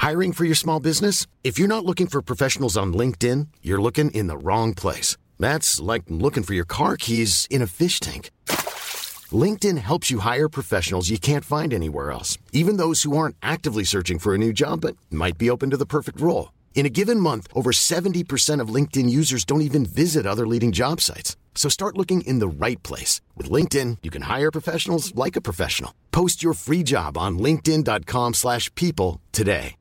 Hiring for your small business? If you're not looking for professionals on LinkedIn, you're looking in the wrong place. That's like looking for your car keys in a fish tank. LinkedIn helps you hire professionals you can't find anywhere else, even those who aren't actively searching for a new job but might be open to the perfect role. In a given month, over 70% of LinkedIn users don't even visit other leading job sites. So start looking in the right place. With LinkedIn, you can hire professionals like a professional. Post your free job on linkedin.com/people today.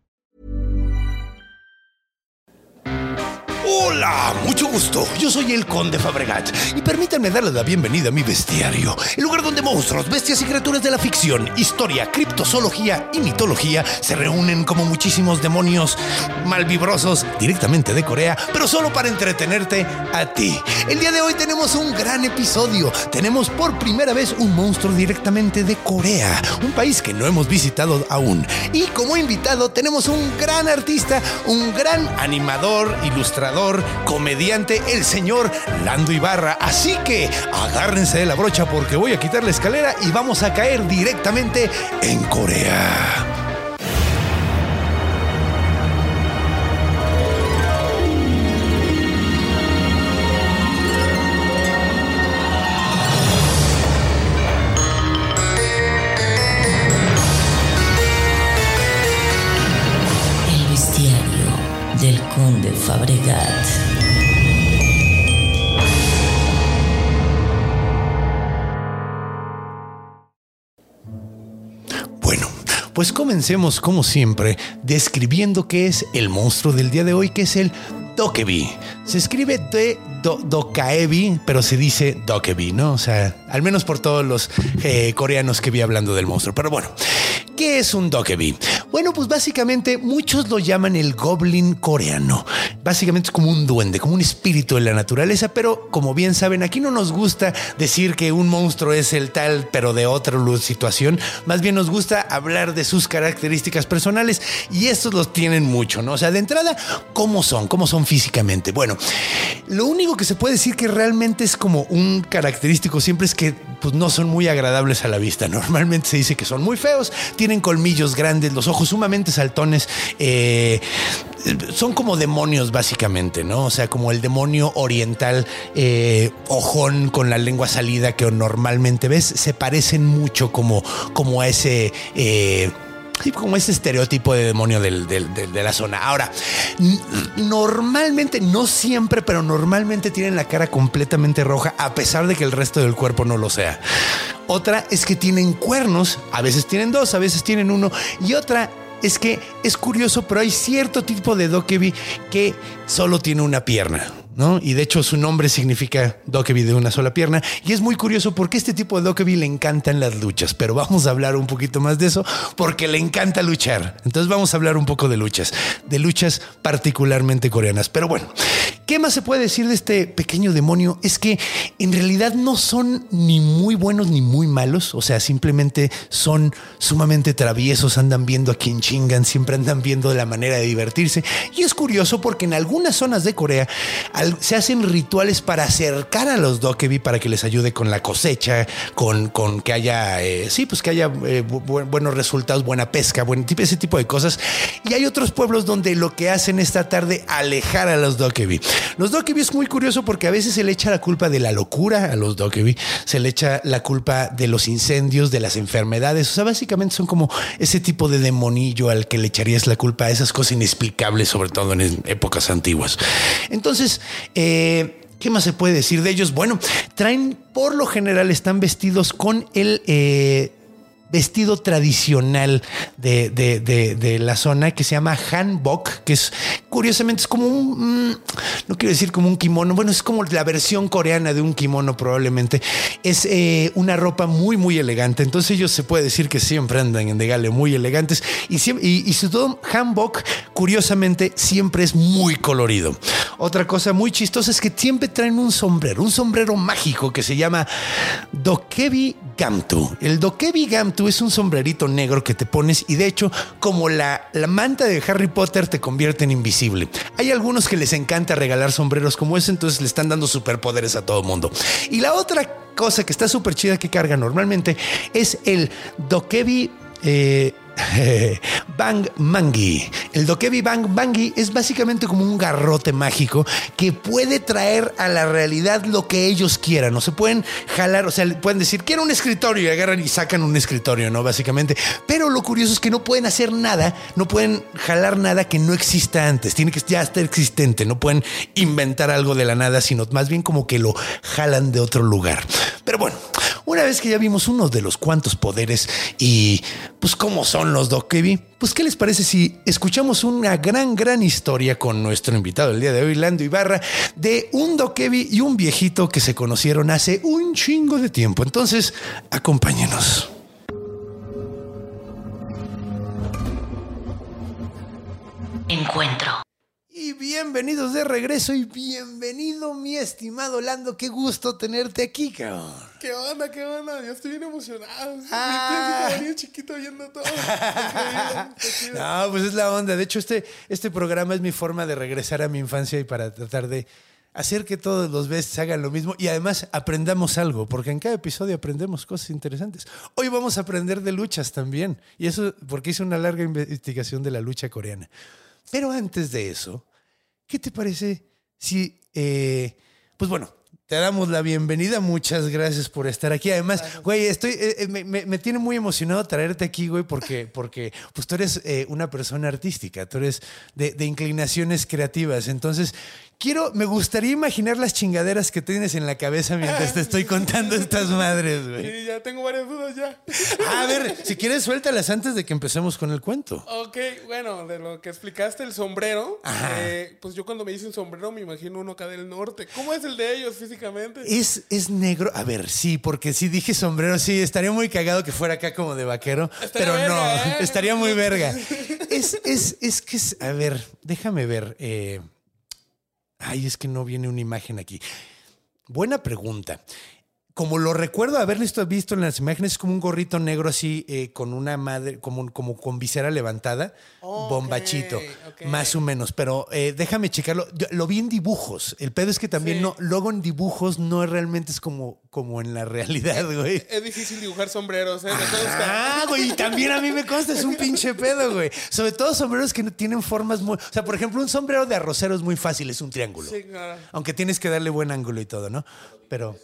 Hola, mucho gusto. Yo soy el Conde Fabregat y permítanme darles la bienvenida a mi bestiario, el lugar donde monstruos, bestias y criaturas de la ficción, historia, criptozoología y mitología se reúnen como muchísimos demonios malvibrosos directamente de Corea, pero solo para entretenerte a ti. El día de hoy tenemos un gran episodio. Tenemos por primera vez un monstruo directamente de Corea, un país que no hemos visitado aún. Y como invitado tenemos un gran artista, un gran animador, ilustrador, comediante, el señor Lando Ibarra. Así que agárrense de la brocha porque voy a quitar la escalera y vamos a caer directamente en Corea. El bestiario del Conde Fabregat. Bueno, pues comencemos como siempre describiendo qué es el monstruo del día de hoy, que es el Dokebi. Se escribe Dokaebi, pero se dice Dokebi, ¿no? O sea, al menos por todos los coreanos que vi hablando del monstruo. Pero bueno, ¿qué es un Dokebi? Bueno, pues básicamente muchos lo llaman el goblin coreano. Básicamente es como un duende, como un espíritu de la naturaleza, pero como bien saben, aquí no nos gusta decir que un monstruo es el tal, pero de otra situación. Más bien nos gusta hablar de sus características personales y estos los tienen mucho, ¿no? O sea, de entrada, ¿cómo son? ¿Cómo son físicamente? Bueno, lo único que se puede decir que realmente es como un característico siempre es que pues, no son muy agradables a la vista. Normalmente se dice que son muy feos, tienen colmillos grandes, los ojos sumamente saltones, son como demonios básicamente, ¿no? O sea, como el demonio oriental, ojón con la lengua salida que normalmente ves, se parecen mucho como a ese... como ese estereotipo de demonio de la zona. Ahora, normalmente, no siempre, pero normalmente tienen la cara completamente roja, a pesar de que el resto del cuerpo no lo sea. Otra es que tienen cuernos, a veces tienen dos, a veces tienen uno, y otra es que es curioso, pero hay cierto tipo de Dokebi que solo tiene una pierna, ¿no? Y de hecho su nombre significa Dokebi de una sola pierna. Y es muy curioso porque este tipo de Dokebi le encantan las luchas. Pero vamos a hablar un poquito más de eso porque le encanta luchar. Entonces vamos a hablar un poco de luchas particularmente coreanas. Pero bueno, ¿qué más se puede decir de este pequeño demonio? Es que en realidad no son ni muy buenos ni muy malos. O sea, simplemente son sumamente traviesos, andan viendo a quien chingan, siempre andan viendo la manera de divertirse. Y es curioso porque en algunas zonas de Corea se hacen rituales para acercar a los Dokebi para que les ayude con la cosecha, con que haya, que haya buenos resultados, buena pesca, ese tipo de cosas. Y hay otros pueblos donde lo que hacen es tratar de alejar a los Dokebi. Los Dokebi es muy curioso porque a veces se le echa la culpa de la locura a los Dokebi, se le echa la culpa de los incendios, de las enfermedades. O sea, básicamente son como ese tipo de demonillo al que le echarías la culpa a esas cosas inexplicables, sobre todo en épocas antiguas. Entonces, ¿qué más se puede decir de ellos? Bueno, por lo general están vestidos con el vestido tradicional de la zona que se llama hanbok, que es curiosamente es como no quiero decir como un kimono, bueno, es como la versión coreana de un kimono probablemente. Es una ropa muy, muy elegante. Entonces ellos se puede decir que siempre andan en de gale muy elegantes y su todo hanbok, curiosamente, siempre es muy colorido. Otra cosa muy chistosa es que siempre traen un sombrero mágico que se llama Dokebi Gamtu. El Dokebi Gamtu es un sombrerito negro que te pones y de hecho, como la manta de Harry Potter, te convierte en invisible. Hay algunos que les encanta regalar sombreros como ese, entonces le están dando superpoderes a todo mundo. Y la otra cosa que está súper chida que carga normalmente es el Dokebi Bang Mangi. El Dokebi Bang Mangi es básicamente como un garrote mágico que puede traer a la realidad lo que ellos quieran. O se pueden jalar, o sea, pueden decir, quiero un escritorio, y agarran y sacan un escritorio, ¿no? Básicamente. Pero lo curioso es que no pueden hacer nada, no pueden jalar nada que no exista antes. Tiene que ya estar existente. No pueden inventar algo de la nada, sino más bien como que lo jalan de otro lugar. Pero bueno, una vez que ya vimos uno de los cuantos poderes y pues cómo son los Dokebi, pues ¿qué les parece si escuchamos una gran historia con nuestro invitado el día de hoy, Lando Ibarra, de un Dokebi y un viejito que se conocieron hace un chingo de tiempo? Entonces, acompáñenos. Encuentro. Y bienvenidos de regreso y bienvenido, mi estimado Lando. Qué gusto tenerte aquí, cabrón. ¿Qué onda? ¿Qué onda? Yo estoy bien emocionado. Ah. Me estoy chiquito viendo todo. No, pues es la onda. De hecho, este programa es mi forma de regresar a mi infancia y para tratar de hacer que todos los veces hagan lo mismo y además aprendamos algo, porque en cada episodio aprendemos cosas interesantes. Hoy vamos a aprender de luchas también. Y eso porque hice una larga investigación de la lucha coreana. Pero antes de eso, ¿qué te parece si, pues bueno, te damos la bienvenida? Muchas gracias por estar aquí. Además, güey, me tiene muy emocionado traerte aquí, güey, porque pues tú eres una persona artística, tú eres de inclinaciones creativas. Entonces, me gustaría imaginar las chingaderas que tienes en la cabeza mientras te estoy contando estas madres, güey. Sí, ya tengo varias dudas ya. A ver, si quieres, suéltalas antes de que empecemos con el cuento. Ok, bueno, de lo que explicaste, el sombrero, pues yo cuando me dicen sombrero me imagino uno acá del norte. ¿Cómo es el de ellos físicamente? Es negro. A ver, sí, porque si dije sombrero, sí, estaría muy cagado que fuera acá como de vaquero, pero verga, no, estaría muy verga. A ver, déjame ver. Ay, es que no viene una imagen aquí. Buena pregunta. Como lo recuerdo haberlo visto en las imágenes, es como un gorrito negro así, con una madre, como con visera levantada, bombachito, más o menos. Pero déjame checarlo. Lo vi en dibujos. El pedo es que también luego en dibujos no realmente es como en la realidad, güey. Es difícil dibujar sombreros, ¿eh? Güey, y también a mí me consta, es un pinche pedo, güey. Sobre todo sombreros que no tienen formas muy... O sea, por ejemplo, un sombrero de arrocero es muy fácil, es un triángulo. Sí, claro. Aunque tienes que darle buen ángulo y todo, ¿no? Pero...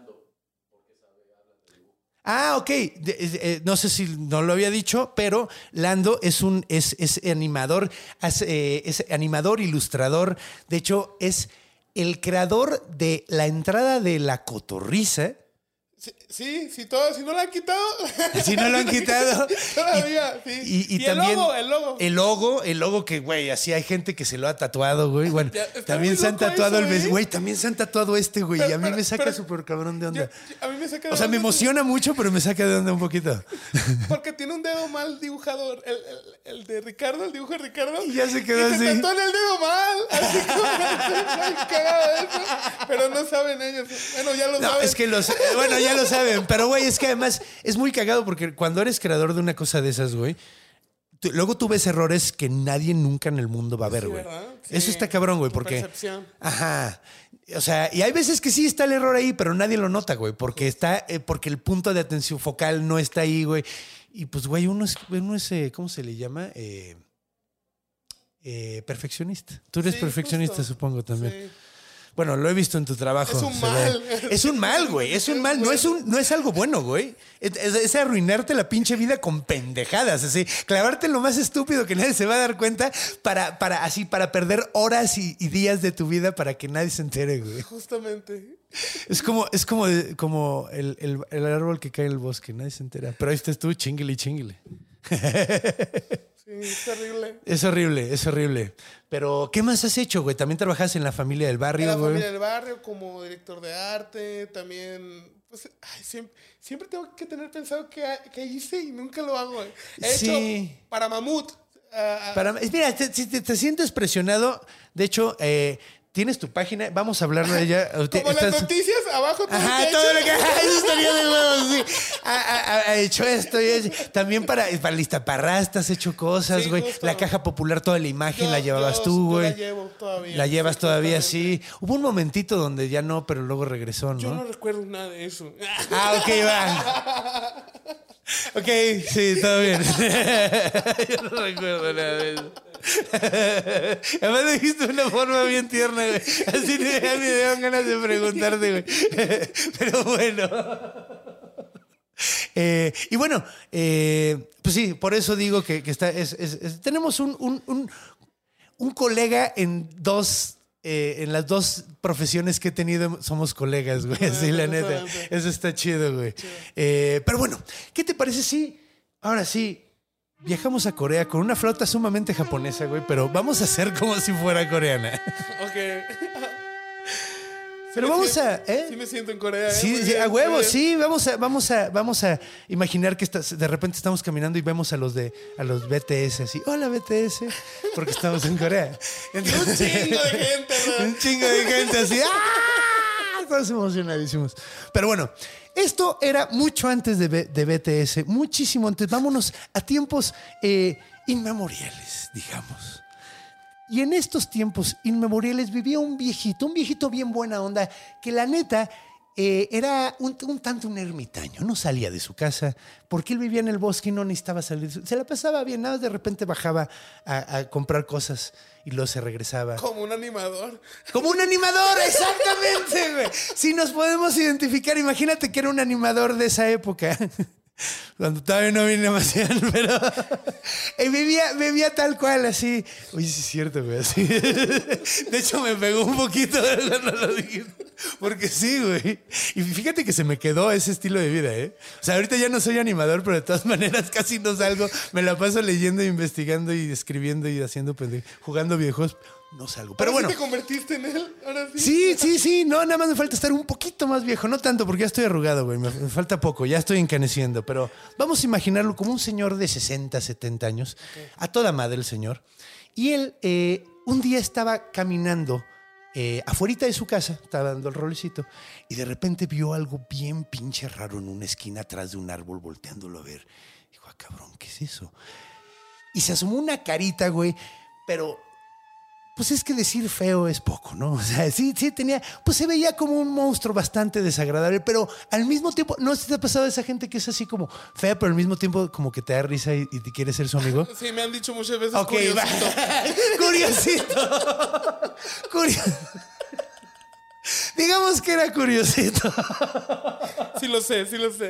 ok. No sé si no lo había dicho, pero Lando es animador, es animador, ilustrador. De hecho, es el creador de la entrada de La Cotorrisa. Sí, si no lo han quitado. Si no lo han quitado. Todavía, sí. Y también, el logo que, güey, así hay gente que se lo ha tatuado, güey. Bueno, también se han tatuado güey, también se han tatuado güey. Y a mí me saca súper cabrón de onda. A mí me saca de onda. O sea, me emociona mucho, pero me saca de onda un poquito. Porque tiene un dedo mal dibujado. El de Ricardo, el dibujo de Ricardo. Y ya se quedó así. Se tatuó en el dedo mal. Así como estoy cagado de eso. Pero no saben ellos. Bueno, ya lo saben. Es que ya lo saben, pero güey, es que además es muy cagado porque cuando eres creador de una cosa de esas, güey, luego tú ves errores que nadie nunca en el mundo va a ver, güey. Sí, eso está cabrón, güey, porque... Percepción. Ajá. O sea, y hay veces que sí está el error ahí, pero nadie lo nota, güey, porque porque el punto de atención focal no está ahí, güey. Y pues, güey, uno es ¿cómo se le llama? Perfeccionista. Tú eres perfeccionista, justo. Supongo, también. Sí. Bueno, lo he visto en tu trabajo. Es un mal. Es un mal, güey. Es un mal. No es algo bueno, güey. Es arruinarte la pinche vida con pendejadas. Así, clavarte en lo más estúpido que nadie se va a dar cuenta para perder horas y días de tu vida para que nadie se entere, güey. Justamente. Es como el árbol que cae en el bosque. Nadie se entera. Pero ahí estás tú, chinguele. Sí, es terrible. Es horrible. Pero, ¿qué más has hecho, güey? También trabajas en La Familia del Barrio, güey. En La Familia del Barrio, como director de arte. También, pues, siempre tengo que tener pensado qué hice y nunca lo hago. He hecho para Mamut. Mira, si te sientes presionado, de hecho... ¿Tienes tu página? Vamos a hablar de ella. Como las noticias, abajo todo lo que todo lo que... Eso estaría de huevos, sí. Ha hecho esto y eso. También para Listaparrasta has hecho cosas, güey. Sí, la Caja Popular, toda la imagen la llevabas tú, güey. La llevo todavía. La llevas todavía, sí. Hubo un momentito donde ya no, pero luego regresó, ¿no? Yo no recuerdo nada de eso. Ok, va. Ok, sí, todo bien. Yo no recuerdo nada de eso. Además lo dijiste de una forma bien tierna, güey. Así me dieron ganas de preguntarte, güey. Pero bueno. Y bueno, pues sí, por eso digo que está. Tenemos un colega en las dos profesiones que he tenido, somos colegas, güey. Así, la neta. Eso está chido, güey. Pero bueno, ¿qué te parece si ahora sí viajamos a Corea con una flauta sumamente japonesa, güey? Pero vamos a hacer como si fuera coreana. Ok. Pero vamos a... Sí me siento en Corea. Sí, sí, a huevo, sí. Vamos a imaginar que de repente estamos caminando y vemos a los BTS así. Hola, BTS. Porque estamos en Corea. Entonces, un chingo de gente, ¿no? Un chingo de gente así. ¡Ah! Estamos emocionadísimos. Pero bueno, esto era mucho antes de BTS. Muchísimo antes. Vámonos a tiempos inmemoriales, digamos. Y en estos tiempos inmemoriales vivía un viejito bien buena onda, que la neta era un tanto un ermitaño. No salía de su casa porque él vivía en el bosque y no necesitaba salir. Se la pasaba bien, nada más de repente bajaba a comprar cosas y luego se regresaba. Como un animador. ¡Como un animador! ¡Exactamente, güey! Si nos podemos identificar, imagínate que era un animador de esa época. Cuando todavía no vine demasiado, pero vivía tal cual, así. Oye, sí es cierto, güey, así. De hecho, me pegó un poquito cuando lo dijiste. Porque sí, güey. Y fíjate que se me quedó ese estilo de vida, ¿eh? O sea, ahorita ya no soy animador, pero de todas maneras casi no salgo. Me la paso leyendo, investigando y escribiendo y haciendo jugando videojuegos. No salgo. Pero bueno. ¿Te convertiste en él? Ahora sí. Sí. No, nada más me falta estar un poquito más viejo. No tanto, porque ya estoy arrugado, güey. Me falta poco. Ya estoy encaneciendo. Pero vamos a imaginarlo como un señor de 60, 70 años. Okay. A toda madre el señor. Y él un día estaba caminando afuerita de su casa. Estaba dando el rolecito. Y de repente vio algo bien pinche raro en una esquina atrás de un árbol, volteándolo a ver. Dijo, cabrón, ¿qué es eso? Y se asomó una carita, güey. Pero... pues es que decir feo es poco, ¿no? O sea, sí tenía... pues se veía como un monstruo bastante desagradable, pero al mismo tiempo... ¿no te ha pasado esa gente que es así como fea, pero al mismo tiempo como que te da risa y te quiere ser su amigo? Sí, me han dicho muchas veces curiosito. Curiosito. Digamos que era curiosito. Sí lo sé.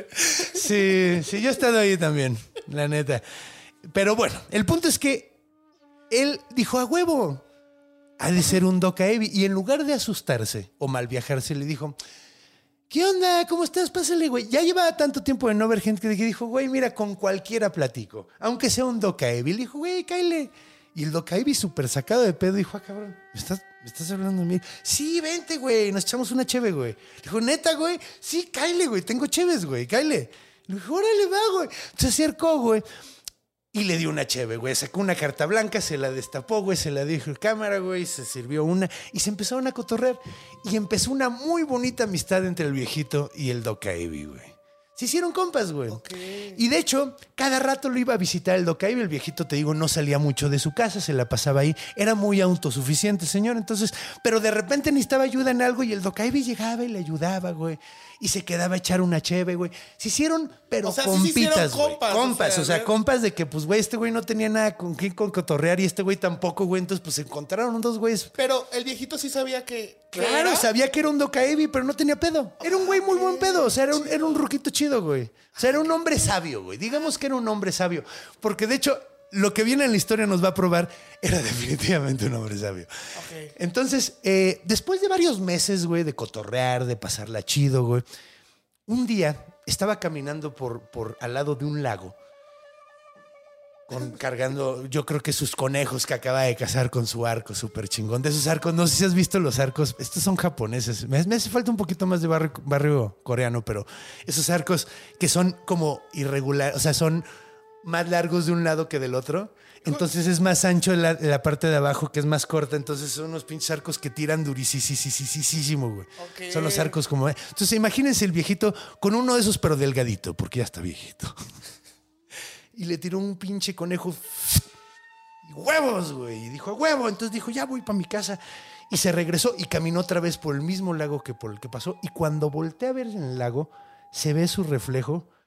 Sí, yo he estado ahí también, la neta. Pero bueno, el punto es que él dijo, a huevo, ha de ser un dokaebi. Y en lugar de asustarse o mal viajarse, le dijo, ¿qué onda? ¿Cómo estás? Pásale, güey. Ya llevaba tanto tiempo de no ver gente que dijo, güey, mira, con cualquiera platico. Aunque sea un dokaebi. Le dijo, güey, cáele. Y el dokaebi súper sacado de pedo dijo, cabrón, ¿me estás hablando de mí? Sí, vente, güey, nos echamos una cheve, güey. Le dijo, ¿neta, güey? Sí, cáele, güey, tengo cheves, güey, cáele. Le dijo, órale, va, güey. Se acercó, güey. Y le dio una cheve, güey. Sacó una carta blanca, se la destapó, güey, se la dijo en cámara, güey, se sirvió una y se empezaron a cotorrear. Y empezó una muy bonita amistad entre el viejito y el dokaebi, güey. Se hicieron compas, güey. Okay. Y de hecho, cada rato lo iba a visitar el dokaebi. El viejito, te digo, no salía mucho de su casa, se la pasaba ahí. Era muy autosuficiente, señor. Entonces, pero de repente necesitaba ayuda en algo y el dokaebi llegaba y le ayudaba, güey. Y se quedaba a echar una cheve, güey. Se hicieron, pero compitas, güey. Compas, o sea, compas de que, pues, güey, este güey no tenía nada con quién cotorrear y este güey tampoco, güey. Entonces, pues, se encontraron dos güeyes. Pero el viejito sí sabía que... Claro, sabía que era un dokaebi, pero no tenía pedo. Era un güey muy buen pedo. O sea, era un ruquito chido, güey. O sea, era un hombre sabio, güey. Digamos que era un hombre sabio. Porque, de hecho, lo que viene en la historia nos va a probar, era definitivamente un hombre sabio. Okay. Entonces, después de varios meses, güey, de cotorrear, de pasarla chido, güey, un día estaba caminando por al lado de un lago, cargando, yo creo que sus conejos que acaba de cazar con su arco súper chingón. De esos arcos, no sé si has visto los arcos, estos son japoneses. Me hace falta un poquito más de barrio coreano, pero esos arcos que son como irregulares, o sea, son más largos de un lado que del otro. Entonces es más ancho la parte de abajo, que es más corta. Entonces son unos pinches arcos que tiran durísimo, güey. Okay. Son los arcos como... Entonces imagínense el viejito con uno de esos, pero delgadito, porque ya está viejito. Y le tiró un pinche conejo. Y huevos, güey. Y dijo, huevo. Entonces dijo, ya voy para mi casa. Y se regresó y caminó otra vez por el mismo lago que por el que pasó. Y cuando voltea a ver en el lago, se ve su reflejo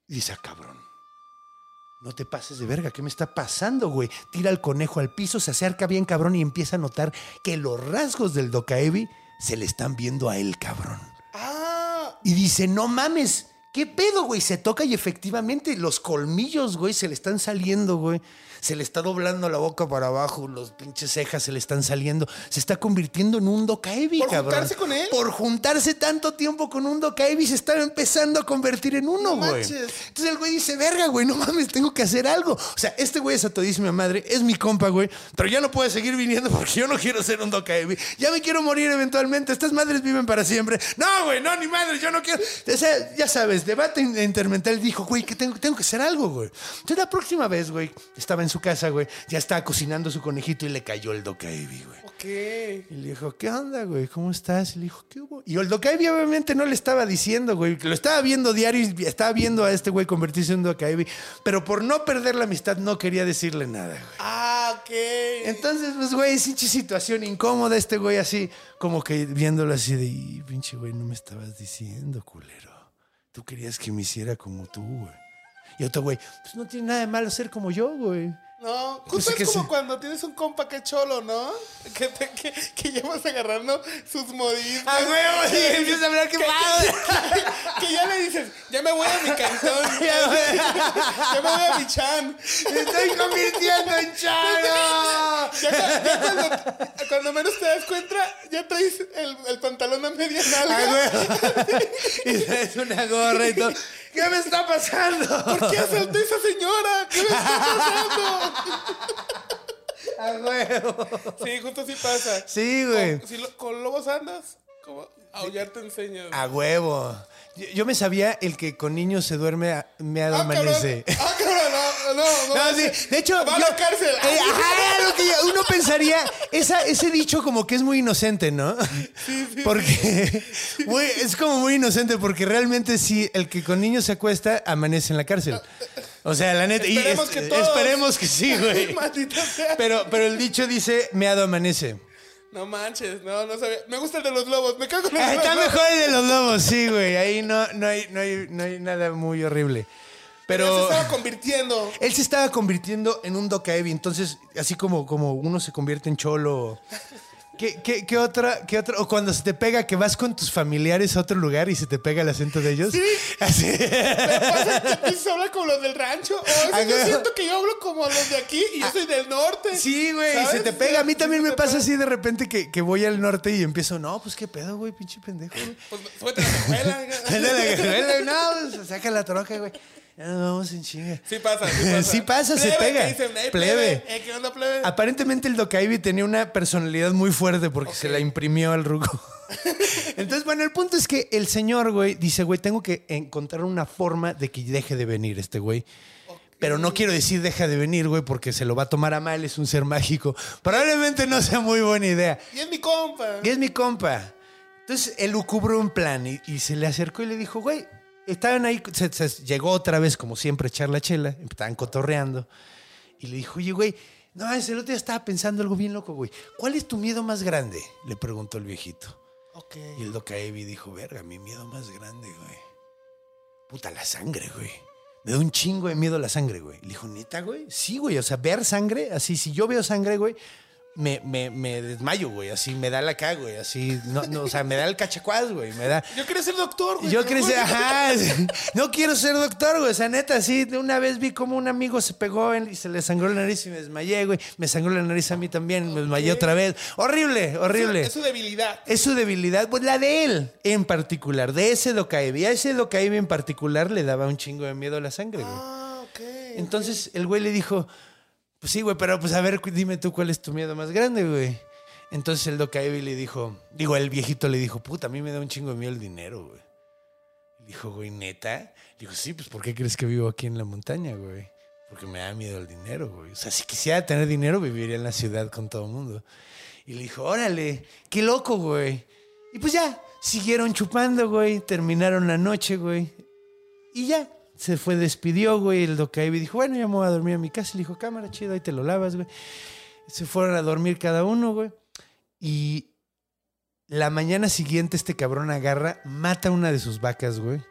Y dice, cabrón, no te pases de verga, ¿qué me está pasando, güey? Tira al conejo al piso, se acerca bien cabrón y empieza a notar que los rasgos del Dokaebi se le están viendo a él, cabrón. Y dice, no mames, ¿qué pedo, güey? Se toca y efectivamente los colmillos, güey, se le están saliendo, güey. Se le está doblando la boca para abajo, los pinches cejas se le están saliendo. Se está convirtiendo en un Dokaebi, cabrón. ¿Por juntarse con él? Por juntarse tanto tiempo con un Dokaebi se está empezando a convertir en uno, güey. Entonces el güey dice, verga, güey, no mames, tengo que hacer algo. O sea, este güey es a todísima madre, es mi compa, güey, pero ya no puede seguir viniendo porque yo no quiero ser un Dokaebi. Ya me quiero morir eventualmente. Estas madres viven para siempre. No, güey, no, ni madre, yo no quiero. O sea, ya sabes, debate intermental dijo, güey, que tengo que hacer algo, güey. Entonces la próxima vez, güey, estaba en su casa, güey, ya estaba cocinando su conejito y le cayó el Dokaebi, güey. Ok. Y le dijo, ¿qué onda, güey? ¿Cómo estás? Y le dijo, ¿qué hubo? Y el Dokaebi obviamente no le estaba diciendo, güey, que lo estaba viendo diario y estaba viendo a este güey convertirse en un Dokaebi, pero por no perder la amistad no quería decirle nada, güey. Ok. Entonces, pues, güey, pinche situación incómoda, este güey así, como que viéndolo así de, y, pinche güey, no me estabas diciendo, culero. Tú querías que me hiciera como tú, güey. Y otro güey, pues no tiene nada de malo ser como yo, güey. No, justo Pues es como sí. cuando tienes un compa que es cholo, ¿no? Que llevas agarrando sus modismos. ¡A huevo! Y empiezas a hablar, ¿qué pasa? Que ya le dices, ya me voy a mi cantón. Ya me voy a mi chan. ¡Me estoy convirtiendo en chano! Ya cuando menos te das cuenta, ya traes el pantalón a media nalga. ¡A huevo! Y traes una gorra y todo. ¿Qué me está pasando? ¿Por qué asalté a esa señora? ¿Qué me está pasando? ¡A huevo! Sí, justo así pasa. Sí, güey. Con lobos andas, como aullar te enseñas. ¡A huevo! Yo me sabía el que con niños se duerme, meado amanece. Cabrón, no. No, sí. De hecho, va a la cárcel. Ajá, lo que uno pensaría, ese dicho como que es muy inocente, ¿no? Sí. Porque es como muy inocente, porque realmente sí, el que con niños se acuesta amanece en la cárcel. O sea, la neta. Esperemos que sí, güey. Maldita sea. Pero el dicho dice, meado amanece. No manches, no sabía. Me gusta el de los lobos, me cago en los Está lobos. mejor el de los lobos, sí, güey. Ahí no hay nada muy horrible. Pero se estaba convirtiendo. Él se estaba convirtiendo en un Dokaebi. Entonces, así como uno se convierte en cholo. ¿Qué otra? O cuando se te pega que vas con tus familiares a otro lugar y se te pega el acento de ellos. Sí. Así. Me pasa que empiezas a hablar como los del rancho. O a veces yo siento que yo hablo como los de aquí y yo soy del norte. Sí, güey, ¿sabes? se te pega. A mí también Sí, me pasa así de repente que voy al norte y empiezo, no, pues qué pedo, güey, pinche pendejo, güey. Pues súbete a la cajuela. No, pues, saca la troca, güey. Ya nos vamos en chinga. Sí pasa. Sí pasa, plebe, se pega. Que dicen, plebe. ¿Qué onda, plebe? Aparentemente el Dokaebi tenía una personalidad muy fuerte porque se la imprimió al ruco. Entonces, bueno, el punto es que el señor, güey, dice, güey, tengo que encontrar una forma de que deje de venir este güey. Pero no quiero decir deja de venir, güey, porque se lo va a tomar a mal, es un ser mágico. Probablemente no sea muy buena idea. Y es mi compa. Entonces, él lucubró un plan y se le acercó y le dijo, güey, estaban ahí, llegó otra vez, como siempre, a echar la chela, estaban cotorreando. Y le dijo, oye, güey, no, ese otro día estaba pensando algo bien loco, güey. ¿Cuál es tu miedo más grande? Le preguntó el viejito. Okay. Y el Dokaebi dijo, verga, mi miedo más grande, güey. Puta, la sangre, güey. Me da un chingo de miedo la sangre, güey. Le dijo, ¿neta, güey? Sí, güey, o sea, ver sangre, así, si yo veo sangre, güey, me desmayo, güey, así me da la caga, güey, así, no, o sea, me da el cachacuás, güey, me da... Yo quería ser doctor, güey. Yo quería ser, ajá, no quiero ser doctor, güey, o sea, neta, sí, una vez vi como un amigo se pegó y se le sangró la nariz y me desmayé, güey, me sangró la nariz a mí también, me desmayé otra vez, horrible. Es su debilidad. Es su debilidad, pues la de él en particular, de ese Dokaebi, a ese Dokaebi en particular le daba un chingo de miedo a la sangre, güey. Entonces el güey le dijo... Pues sí, güey, pero pues a ver, dime tú cuál es tu miedo más grande, güey. Entonces el Dokaebi le dijo, el viejito le dijo, puta, a mí me da un chingo de miedo el dinero, güey. Le dijo, güey, ¿neta? Le dijo, sí, pues ¿por qué crees que vivo aquí en la montaña, güey? Porque me da miedo el dinero, güey. O sea, si quisiera tener dinero, viviría en la ciudad con todo el mundo. Y le dijo, órale, qué loco, güey. Y pues ya, siguieron chupando, güey, terminaron la noche, güey. Y ya. Se fue, despidió, güey, el Dokaebi dijo, bueno, ya me voy a dormir a mi casa. Le dijo, cámara, chido, ahí te lo lavas, güey. Se fueron a dormir cada uno, güey. Y la mañana siguiente este cabrón agarra, mata una de sus vacas, güey.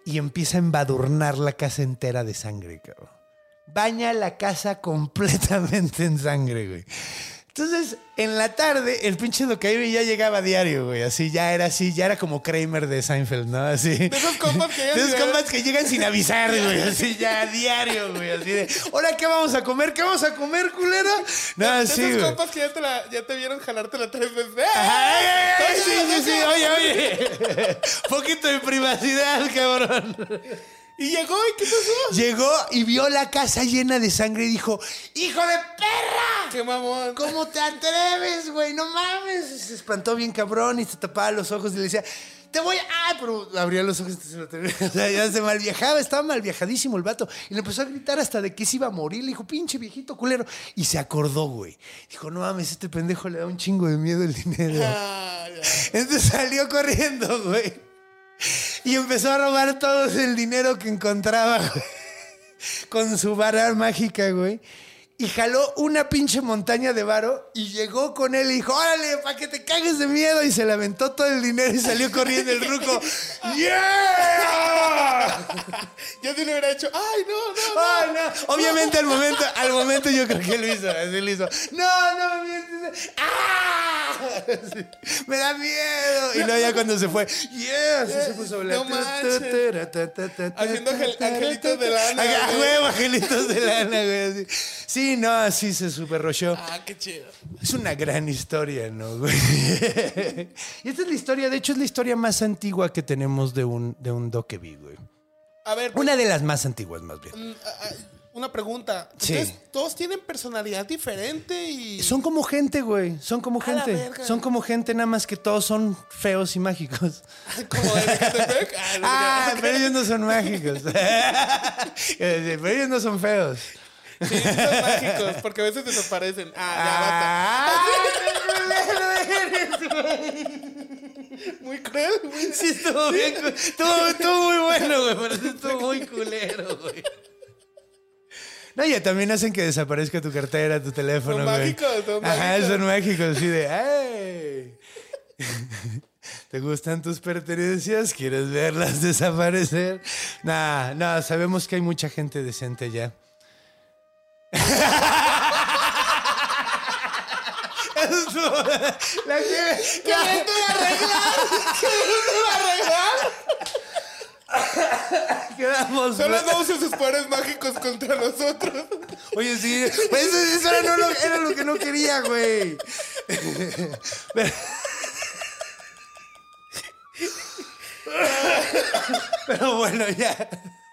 y empieza a embadurnar la casa entera de sangre, cabrón. Baña la casa completamente en sangre, güey. Entonces, en la tarde, el pinche Dokebi ya llegaba a diario, güey. Así, ya era como Kramer de Seinfeld, ¿no? Así. De esos compas que llegan sin avisar, güey. Así, ya a diario, güey. Así de, ¿ahora qué vamos a comer? ¿Qué vamos a comer, culero? No, así, güey. Esos compas que ya te vieron jalártela 3 veces. Sí. Oye. Poquito de privacidad, cabrón. ¿Y llegó? ¿Y qué pasó? Llegó y vio la casa llena de sangre y dijo, ¡hijo de perra! ¡Qué mamón! ¿Cómo te atreves, güey? ¡No mames! Se espantó bien cabrón y se tapaba los ojos y le decía, te voy a... ¡Ah! Pero abría los ojos y o sea, ya se malviajaba, estaba malviajadísimo el vato. Y le empezó a gritar hasta de que se iba a morir. Le dijo, pinche viejito culero. Y se acordó, güey. Dijo, no mames, este pendejo le da un chingo de miedo el dinero. Entonces salió corriendo, güey. Y empezó a robar todo el dinero que encontraba, güey, con su vara mágica, güey. Y jaló una pinche montaña de varo y llegó con él y dijo, órale, para que te cagues de miedo. Y se le aventó todo el dinero y salió corriendo el ruco. ¡Yeah! Yo sí le hubiera hecho, ¡ay, no! Obviamente al momento yo creo que lo hizo. Así lo hizo. No, ¡ah! Sí, me da miedo. Y luego ya cuando se fue, ¡yeah! Se puso no manches. Haciendo angelitos de lana. Huevo, angelitos de lana, güey. Sí, no, así se super rochó. Ah, qué chido. Es una gran historia, ¿no, güey? Y esta es la historia, de hecho es la historia más antigua que tenemos de un Dokebi, güey. A ver. Una de las más antiguas, más bien. Una pregunta. Sí. Todos tienen personalidad diferente y... Son como gente, güey. Son como gente. Son como gente, nada más que todos son feos y mágicos. ¿Como de Ecatepec? Pero ellos no son mágicos. Pero ellos no son feos. Sí, son mágicos, porque a veces desaparecen. Ya basta. Muy cruel, güey. Sí, estuvo bien. Estuvo muy bueno, güey. Pero sí estuvo muy culero, güey. No, ya también hacen que desaparezca tu cartera, tu teléfono, son güey. Mágicos, son mágicos. Ajá, son mágicos, así de, ¡ay! ¿Te gustan tus pertenencias? ¿Quieres verlas desaparecer? No, sabemos que hay mucha gente decente ya. ¿Qué me iba a arreglar? Quedamos. Solo no usen sus poderes mágicos contra nosotros. Oye, sí. Pues eso era lo que no quería, güey. Pero bueno, ya.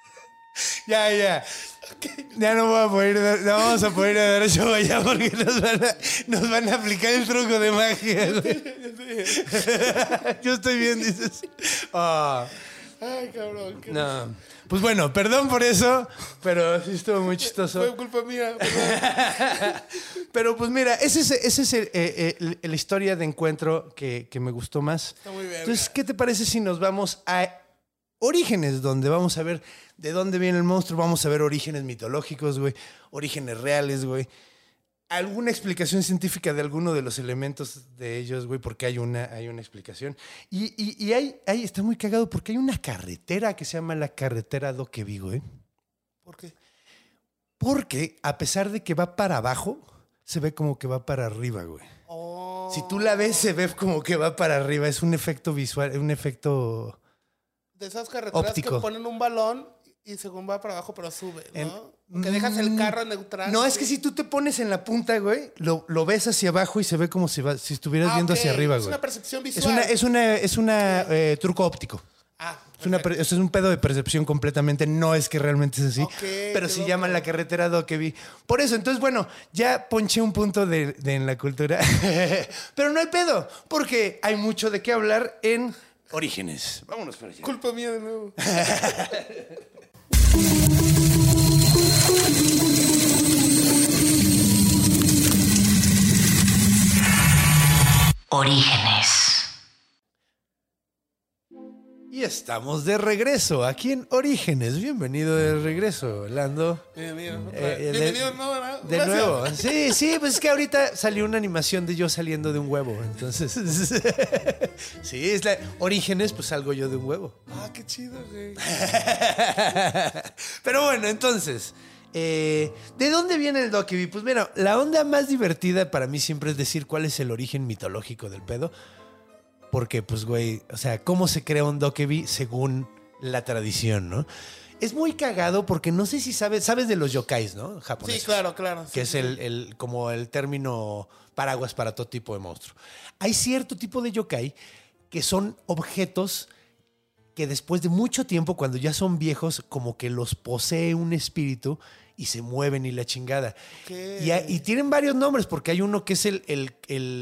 Ya no vamos a poder dar show allá porque nos van a aplicar el truco de magia, güey. Yo estoy bien, dices. Oh. Ay, cabrón. No. Pues bueno, perdón por eso, pero sí estuvo muy chistoso. Fue culpa mía. Pero pues mira, ese es la historia de encuentro que me gustó más. Está muy bien. Entonces, ¿qué te parece si nos vamos a Orígenes, donde vamos a ver de dónde viene el monstruo? Vamos a ver orígenes mitológicos, güey, orígenes reales, güey. Alguna explicación científica de alguno de los elementos de ellos, güey, porque hay una explicación. Y ahí está muy cagado porque hay una carretera que se llama la carretera Dokebi, güey. ¿Por qué? Porque a pesar de que va para abajo, se ve como que va para arriba, güey. Oh. Si tú la ves, se ve como que va para arriba. Es un efecto visual, un efecto... De esas carreteras óptico. Que ponen un balón y según va para abajo, pero sube, ¿no? Que dejas el carro neutral. No, es que si tú te pones en la punta, güey, lo ves hacia abajo y se ve como si estuvieras viendo hacia arriba, güey. Es una percepción visual. Es una truco óptico. Es un pedo de percepción completamente. No es que realmente es así. Pero se llama la carretera Dokebi. Por eso, entonces, bueno, ya ponché un punto de en la cultura. Pero no hay pedo, porque hay mucho de qué hablar en Orígenes. Vámonos para allá. Culpa mía de nuevo. Orígenes. Y estamos de regreso aquí en Orígenes. Bienvenido de regreso, Lando. Bienvenido. Bienvenido, ¿no? De Gracias. nuevo. Sí, pues es que ahorita salió una animación de yo saliendo de un huevo. Entonces, sí, es Orígenes, pues salgo yo de un huevo. Ah, qué chido, güey. Pero bueno, entonces, ¿de dónde viene el Dokkaebi? Pues mira, la onda más divertida para mí siempre es decir cuál es el origen mitológico del pedo. Porque, pues, güey, o sea, ¿cómo se crea un Dokkaebi según la tradición, no? Es muy cagado porque no sé si sabes de los yokais, ¿no? Japoneses. Sí, claro. Que Sí, es como el término paraguas para todo tipo de monstruo. Hay cierto tipo de yokai que son objetos que después de mucho tiempo, cuando ya son viejos, como que los posee un espíritu y se mueven y la chingada. Okay. Y tienen varios nombres, porque hay uno que es el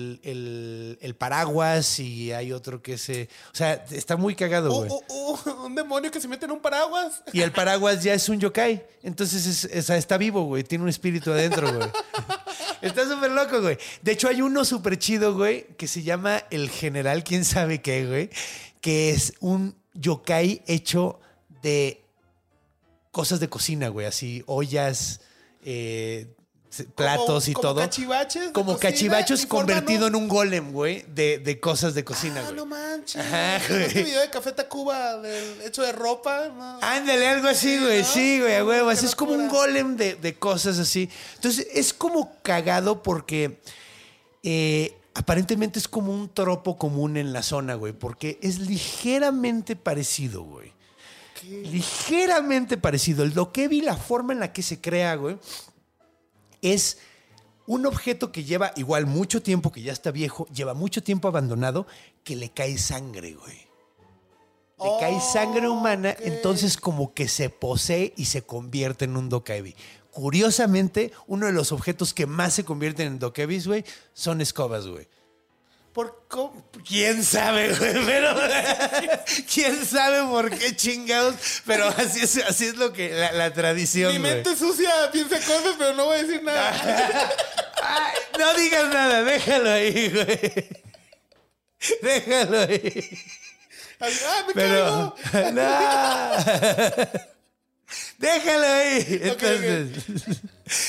paraguas y hay otro que es... o sea, está muy cagado, güey. Un demonio que se mete en un paraguas. Y el paraguas ya es un yokai. Entonces está vivo, güey. Tiene un espíritu adentro, güey. Está súper loco, güey. De hecho, hay uno súper chido, güey, que se llama el general, quién sabe qué, güey, que es un yokai hecho de cosas de cocina, güey, así ollas, platos y todo. Cachivaches como cachivaches convertido en un golem, güey, de cosas de cocina, güey. No manches. Ajá, ¿Este güey. video de Café Tacuba hecho de ropa? No. Ándale, algo así, güey. ¿no? Sí, güey, a huevo. Qué Es como un locura. golem de cosas así. Entonces, es como cagado porque aparentemente es como un tropo común en la zona, güey, porque es ligeramente parecido, güey. Ligeramente parecido. El Dokkaebi, la forma en la que se crea, güey, es un objeto que lleva igual mucho tiempo, que ya está viejo, lleva mucho tiempo abandonado, que le cae sangre, güey. Le cae sangre humana, ok. entonces como que se posee y se convierte en un Dokkaebi. Curiosamente, uno de los objetos que más se convierten en Dokkaebis, güey, son escobas, güey. ¿Por cómo? ¿Quién sabe, güey? Pero ¿quién sabe por qué chingados? Pero así es lo que la tradición, Mi güey. mente sucia piensa cosas, pero no voy a decir nada. Ay, no digas nada, déjalo ahí, güey. Déjalo ahí. Me Pero caigo. no. Déjalo ahí. Ok, Entonces,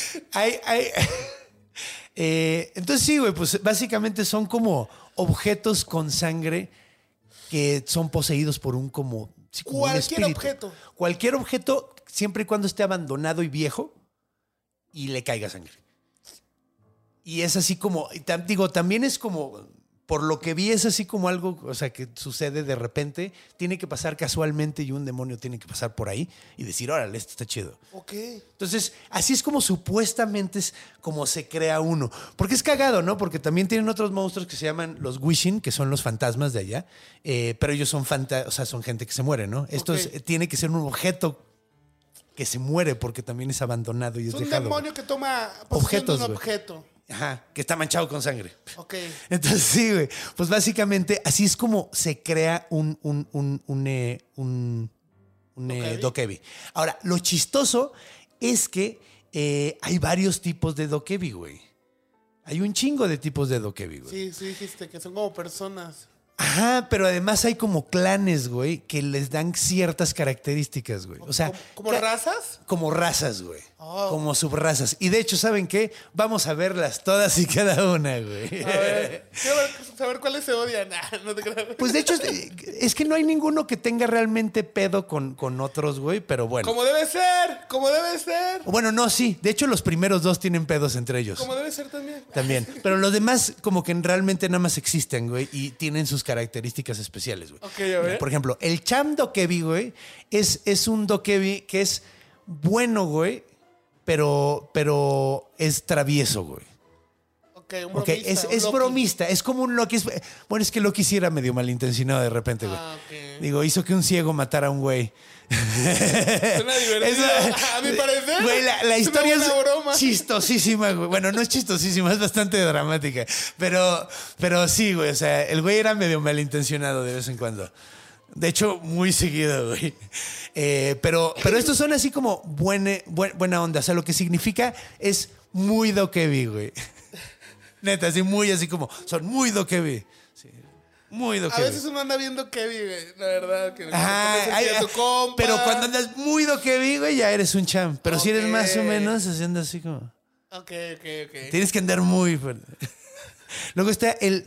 entonces sí, güey, pues básicamente son como objetos con sangre que son poseídos por un como un Cualquier espíritu. objeto. Cualquier objeto, siempre y cuando esté abandonado y viejo y le caiga sangre. Y es así como, digo, también es como, por lo que vi, es así como algo, o sea, que sucede de repente, tiene que pasar casualmente y un demonio tiene que pasar por ahí y decir, órale, esto está chido. Ok. Entonces, así es como supuestamente es como se crea uno. Porque es cagado, ¿no? Porque también tienen otros monstruos que se llaman los Wishin, que son los fantasmas de allá. Pero ellos son son gente que se muere, ¿no? Esto tiene que ser un objeto que se muere porque también es abandonado y es Es un dejado. demonio que toma posesión de Objetos, un güey. objeto. Ajá, que está manchado con sangre. Ok. Entonces, sí, güey. Pues básicamente así es como se crea un Dokkaebi. Ahora, lo chistoso es que hay varios tipos de Dokkaebi, güey. Hay un chingo de tipos de Dokkaebi, güey. Sí, dijiste que son como personas. Ajá, pero además hay como clanes, güey, que les dan ciertas características, güey. O sea, ¿Como razas? como razas, güey. Oh. Como subrazas. Y de hecho, ¿saben qué? Vamos a verlas todas y cada una, güey. A ver, quiero saber cuáles se odian. No te creas. Pues de hecho, es que no hay ninguno que tenga realmente pedo con otros, güey, pero bueno. Como debe ser, como debe ser. Bueno, no, sí. De hecho, los primeros dos tienen pedos entre ellos. Como debe ser también. También. Pero los demás, como que realmente nada más existen, güey, y tienen sus características especiales, güey. Ok, a ver. Por ejemplo, el Cham Dokkaebi, güey, es un Dokkaebi que es bueno, güey, pero es travieso, güey. Ok, un Ok, bromista. es un Loki. bromista, es como un Loki. Bueno, es que Loki sí era medio malintencionado de repente, güey. Ah, ok. Digo, hizo que un ciego matara a un güey. Suena divertido. Eso- A mi parecer. Güey, la es historia una es buena broma. chistosísima, güey. Bueno, no es chistosísima, es bastante dramática. Pero sí, güey. O sea, el güey era medio malintencionado de vez en cuando. De hecho, muy seguido, güey. Pero estos son así como buena onda. O sea, lo que significa es muy Dokkaebi, güey. Neta, así muy así como, son muy Dokkaebi. Sí. Muy dokebi. A veces uno anda viendo Kevin, güey. La verdad. Que Ajá. tu compa. Pero cuando andas muy dokebi, güey, ya eres un champ. Pero si eres más o menos haciendo así como... Ok. Tienes que andar muy fuerte. Luego está el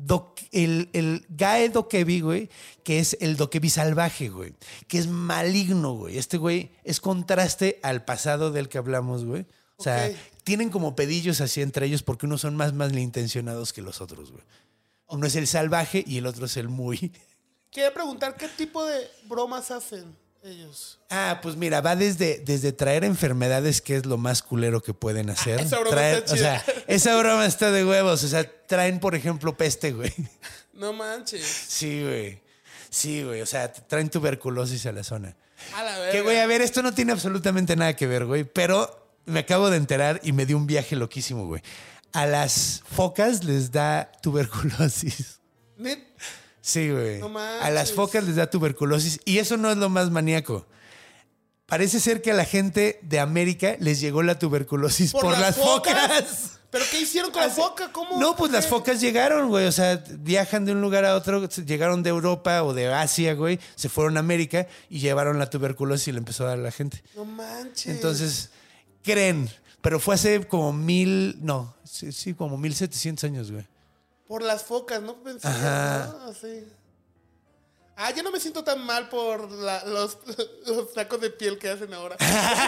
Gae Dokebi, güey, que es el dokebi salvaje, güey, que es maligno, güey. Este güey es contraste al pasado del que hablamos, güey. O sea, tienen como pedillos así entre ellos porque unos son más malintencionados que los otros, güey. Uno es el salvaje y el otro es el muy... Quería preguntar, ¿qué tipo de bromas hacen ellos? Pues mira, va desde traer enfermedades, que es lo más culero que pueden hacer. Esa broma está chida. O sea, esa broma está de huevos. O sea, traen, por ejemplo, peste, güey. No manches. Sí, güey. O sea, traen tuberculosis a la zona. A la verga. Que, güey, a ver, esto no tiene absolutamente nada que ver, güey. Pero me acabo de enterar y me dio un viaje loquísimo, güey. A las focas les da tuberculosis. ¿Net? Sí, güey. No manches. A las focas les da tuberculosis. Y eso no es lo más maníaco. Parece ser que a la gente de América les llegó la tuberculosis por las focas. ¿Pero qué hicieron con la foca? ¿Cómo? No, pues las focas llegaron, güey. O sea, viajan de un lugar a otro, llegaron de Europa o de Asia, güey. Se fueron a América y llevaron la tuberculosis y le empezó a dar a la gente. No manches. Entonces, creen. Pero fue hace como como 1700 años, güey. Por las focas, ¿no? Pensé, Ajá. ¿no? Así. Yo no me siento tan mal por los tacos de piel que hacen ahora.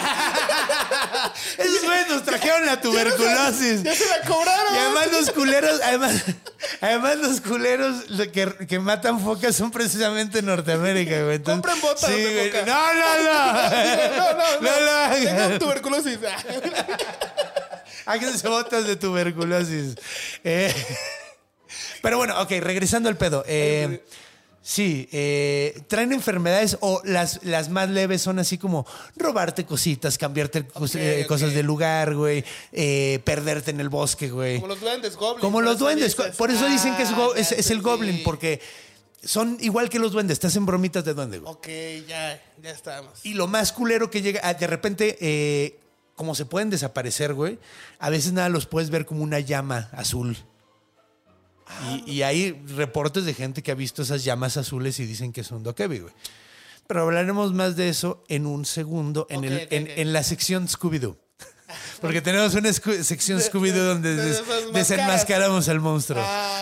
Esos güeyes nos trajeron la tuberculosis. Ya se la cobraron. Y además los culeros que matan focas son precisamente en Norteamérica, güey. Compren botas de foca. No lo hagan. Tengo tuberculosis. Háganse botas de tuberculosis. Pero bueno, ok, regresando al pedo. Sí, traen enfermedades o las más leves son así como robarte cositas, cambiarte cosas de lugar, güey, perderte en el bosque, güey. Como los duendes, goblins. Como los duendes. Por eso dicen que es el goblin, porque son igual que los duendes, te hacen bromitas de duende, güey. Ok, ya estamos. Y lo más culero que llega, de repente, como se pueden desaparecer, güey, a veces nada los puedes ver como una llama azul. Y hay reportes de gente que ha visto esas llamas azules y dicen que son dokebi, güey. Pero hablaremos más de eso en un segundo en la sección Scooby-Doo. Porque tenemos una sección Scooby-Doo donde desenmascaramos al monstruo.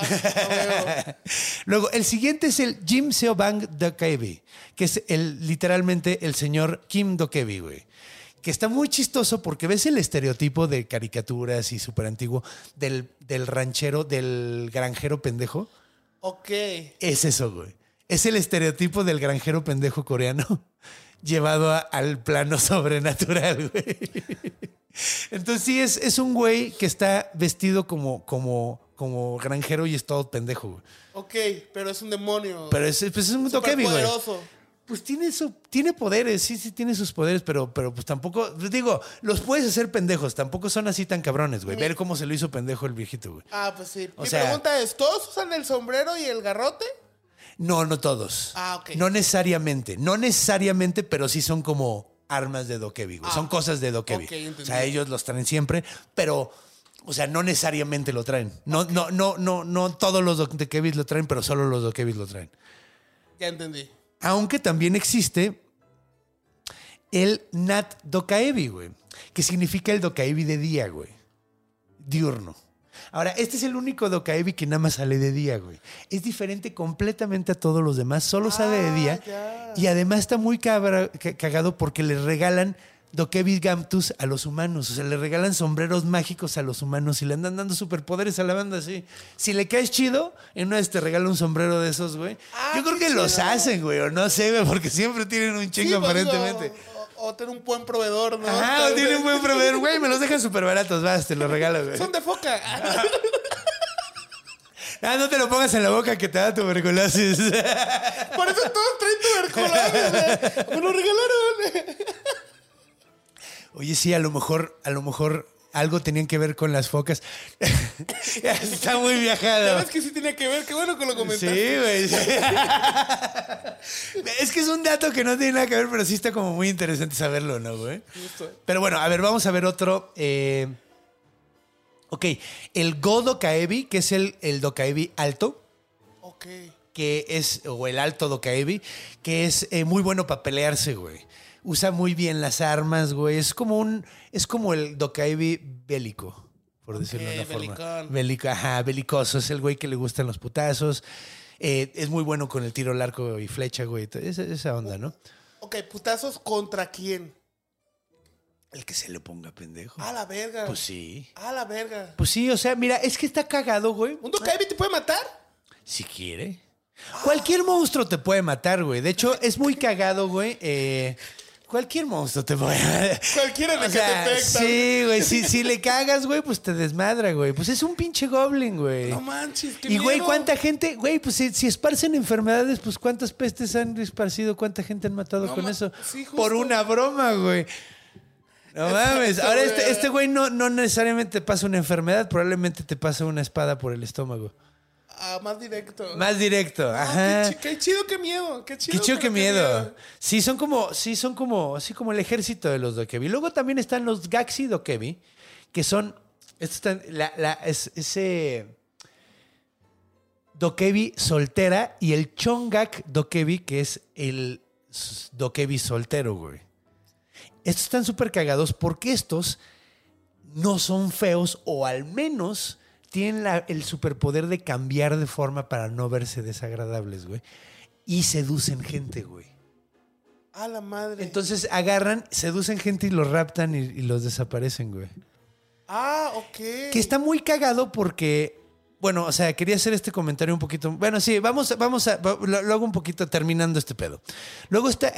Luego, el siguiente es el Jim Seobang Dokebi, que es literalmente el señor Kim Dokebi, güey. Que está muy chistoso porque ves el estereotipo de caricaturas y súper antiguo del ranchero, del granjero pendejo. Ok. Es eso, güey. Es el estereotipo del granjero pendejo coreano llevado al plano sobrenatural, güey. Entonces sí, es un güey que está vestido como granjero y es todo pendejo, güey. Ok, pero es un demonio. Pero es un dokebi, güey. Poderoso. Pues tiene poderes, sí tiene sus poderes, pero pues tampoco, digo, los puedes hacer pendejos, tampoco son así tan cabrones, güey. Ver cómo se lo hizo pendejo el viejito, güey. Pues sí. Mi sea, pregunta es, ¿todos usan el sombrero y el garrote? No todos. Ok. No necesariamente, pero sí son como armas de dokebi, güey. Son cosas de dokebi. Okay, o sea, ellos los traen siempre, pero, o sea, no necesariamente lo traen. No todos los dokebis lo traen, pero solo los dokebis lo traen. Ya entendí. Aunque también existe el Nat Dokaebi, güey, que significa el Dokaebi de día, güey. Diurno. Ahora, este es el único Dokaebi que nada más sale de día, güey. Es diferente completamente a todos los demás, solo sale de día. Ya. Y además está muy cagado porque le regalan Dokebi Gamtus a los humanos. O sea, le regalan sombreros mágicos a los humanos y le andan dando superpoderes a la banda así. Si le caes chido, en una vez te regala un sombrero de esos, güey. Yo creo que los hacen, güey, o no sé, güey, porque siempre tienen un chingo aparentemente. O tener un buen proveedor, ¿no? O tienen un buen proveedor, güey, me los dejan súper baratos, vas, te los regalo, güey. Son de foca. No te lo pongas en la boca que te da tuberculosis. Por eso todos traen tuberculosis, güey. Me lo regalaron. Oye, sí, a lo mejor algo tenían que ver con las focas. Está muy viajado. ¿Sabes que sí tenía que ver? Qué bueno que lo comentaste. Sí, güey. Sí. Es que es un dato que no tiene nada que ver, pero sí está como muy interesante saberlo, ¿no, güey? Justo. Pero bueno, a ver, vamos a ver otro. Ok, el Go Dokaebi, que es el Dokaebi alto. Ok. o el alto Dokaebi, que es muy bueno para pelearse, güey. Usa muy bien las armas, güey. Es como el Dokaebi bélico, por decirlo de una forma. Belicoso. Es el güey que le gustan los putazos. Es muy bueno con el tiro al arco y flecha, güey. Esa onda, ¿no? Ok, putazos ¿contra quién? El que se le ponga pendejo. A la verga. Pues sí. A la verga. Pues sí, o sea, mira, es que está cagado, güey. ¿Un Dokaebi te puede matar? Si quiere. Cualquier monstruo te puede matar, güey. De hecho, es muy cagado, güey. Cualquier monstruo te puede matar. Cualquiera de que te detecta. Sí, güey. Si le cagas, güey, pues te desmadra, güey. Pues es un pinche goblin, güey. No manches, qué Y, güey, miedo. ¿cuánta gente? Güey, pues si esparcen enfermedades, pues ¿cuántas pestes han esparcido? ¿Cuánta gente han matado con eso? Sí, justo. Por una broma, güey. No mames. Ahora este güey no necesariamente te pasa una enfermedad, probablemente te pasa una espada por el estómago. Más directo. Más directo, ajá. Qué chido, qué miedo. Qué chido, qué miedo. Sí, son como así como el ejército de los Dokebi. Luego también están los Gaxi Dokebi, que son ese Dokebi soltera y el Chongak Dokebi, que es el Dokebi soltero, güey. Estos están súper cagados porque estos no son feos, o al menos tienen el superpoder de cambiar de forma para no verse desagradables, güey. Y seducen gente, güey. A la madre. Entonces agarran, seducen gente y los raptan y los desaparecen, güey. Ok. Que está muy cagado porque... Bueno, o sea, quería hacer este comentario un poquito... Bueno, sí, lo hago un poquito terminando este pedo. Luego está...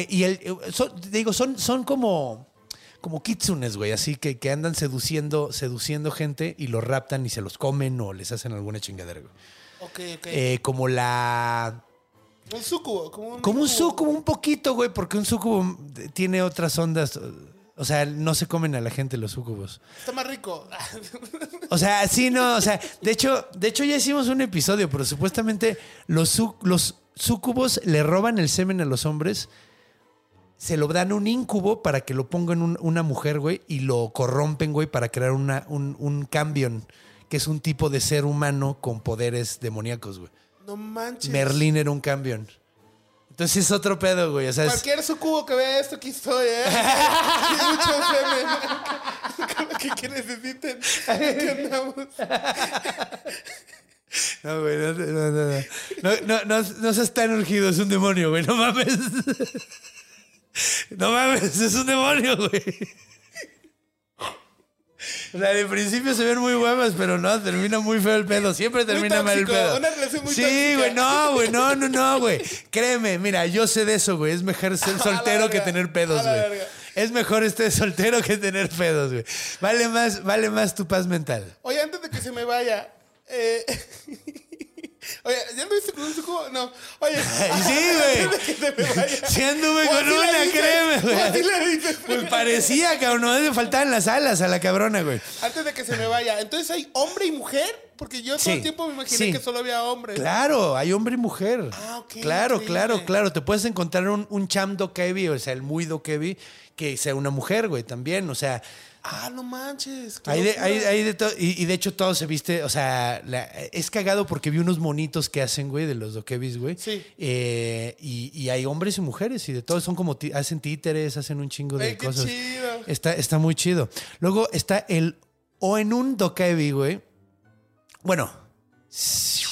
son como kitsunes, güey, así que andan seduciendo gente y los raptan y se los comen o les hacen alguna chingadera, güey. Ok. Como la... Un sucubo. Como un sucubo, un poquito, güey, porque un sucubo tiene otras ondas... O sea, no se comen a la gente los sucubos. Está más rico. O sea, sí, no, o sea, de hecho ya hicimos un episodio, pero supuestamente los sucubos le roban el semen a los hombres, se lo dan un incubo para que lo pongan una mujer, güey, y lo corrompen, güey, para crear un cambion, que es un tipo de ser humano con poderes demoníacos, güey. No manches. Merlín era un cambion. Entonces es otro pedo, güey. O sea, cualquier sucubo que vea esto, aquí estoy, ¿eh? Hay mucho semen. Con lo que necesiten. Aquí andamos. No, güey, no seas tan urgido, es un demonio, güey. No mames. No mames, es un demonio, güey. O sea, de principio se ven muy guapas, pero no, termina muy feo el pedo. Siempre termina mal el pedo. Una relación muy sí, tóxica. güey, no, güey. Créeme, mira, yo sé de eso, güey. Es mejor ser soltero que tener pedos, güey. Es mejor estar soltero que tener pedos, güey. Vale más tu paz mental. Oye, antes de que se me vaya... Oye, ¿ya lo viste con un sucubo? No. Oye. Sí, güey. Sí anduve con una, créeme, güey. Así le dices. Pues parecía, cabrón. No le faltaban las alas a la cabrona, güey. Antes de que se me vaya. Entonces, ¿hay hombre y mujer? Porque yo todo el tiempo me imaginé que solo había hombres. Claro, hay hombre y mujer. Ok. Claro. Te puedes encontrar un cham dokebi, o sea, el muy dokebi, que sea una mujer, güey, también. O sea... no manches. Hay de todo. Y de hecho todo se viste, o sea, es cagado porque vi unos monitos que hacen, güey, de los dokebis, güey. Sí. Y hay hombres y mujeres y de todo. Son como, hacen títeres, hacen un chingo de cosas. Qué chido. Está muy chido. Luego está o en un dokebi, güey. Bueno. Sí,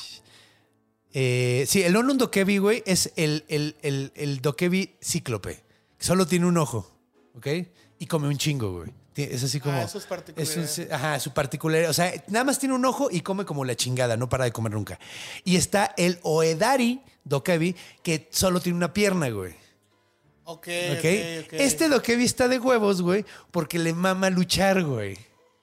el Onun dokebi, güey, es el dokebi cíclope. Solo tiene un ojo, ¿ok? Y come un chingo, güey. Es así como... eso es particular. Su particularidad. O sea, nada más tiene un ojo y come como la chingada. No para de comer nunca. Y está el Oedari dokebi, que solo tiene una pierna, güey. Ok. Este dokebi está de huevos, güey, porque le mama luchar, güey.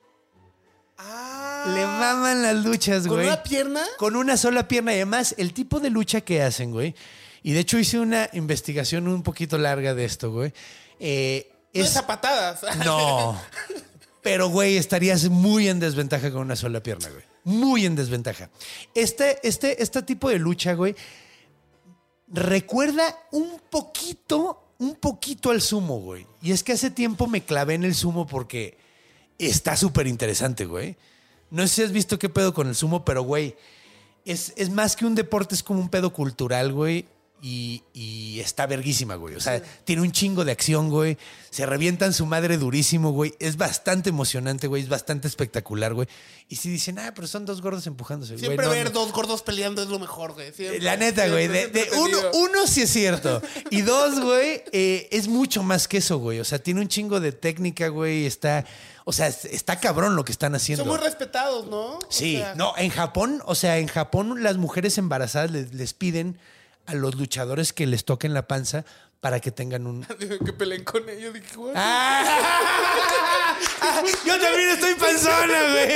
Le maman las luchas, güey. ¿Con una pierna? Con una sola pierna. Y además, el tipo de lucha que hacen, güey. Y de hecho hice una investigación un poquito larga de esto, güey. No es a patadas. No. Pero, güey, estarías muy en desventaja con una sola pierna, güey. Muy en desventaja. Este tipo de lucha, güey, recuerda un poquito al sumo, güey. Y es que hace tiempo me clavé en el sumo porque está súper interesante, güey. No sé si has visto qué pedo con el sumo, pero, güey, es más que un deporte, es como un pedo cultural, güey. Y está verguísima, güey. O sea, tiene un chingo de acción, güey. Se revientan su madre durísimo, güey. Es bastante emocionante, güey. Es bastante espectacular, güey. Y si dicen, pero son dos gordos empujándose, güey. Siempre ver dos gordos peleando es lo mejor, güey. Siempre, la neta, güey. Uno sí es cierto. Y dos, güey, es mucho más que eso, güey. O sea, tiene un chingo de técnica, güey. Está cabrón lo que están haciendo. Son muy respetados, ¿no? Sí. No, en Japón las mujeres embarazadas les piden a los luchadores que les toquen la panza para que tengan un... que peleen con ellos. Dije, güey. Yo también estoy panzona, güey.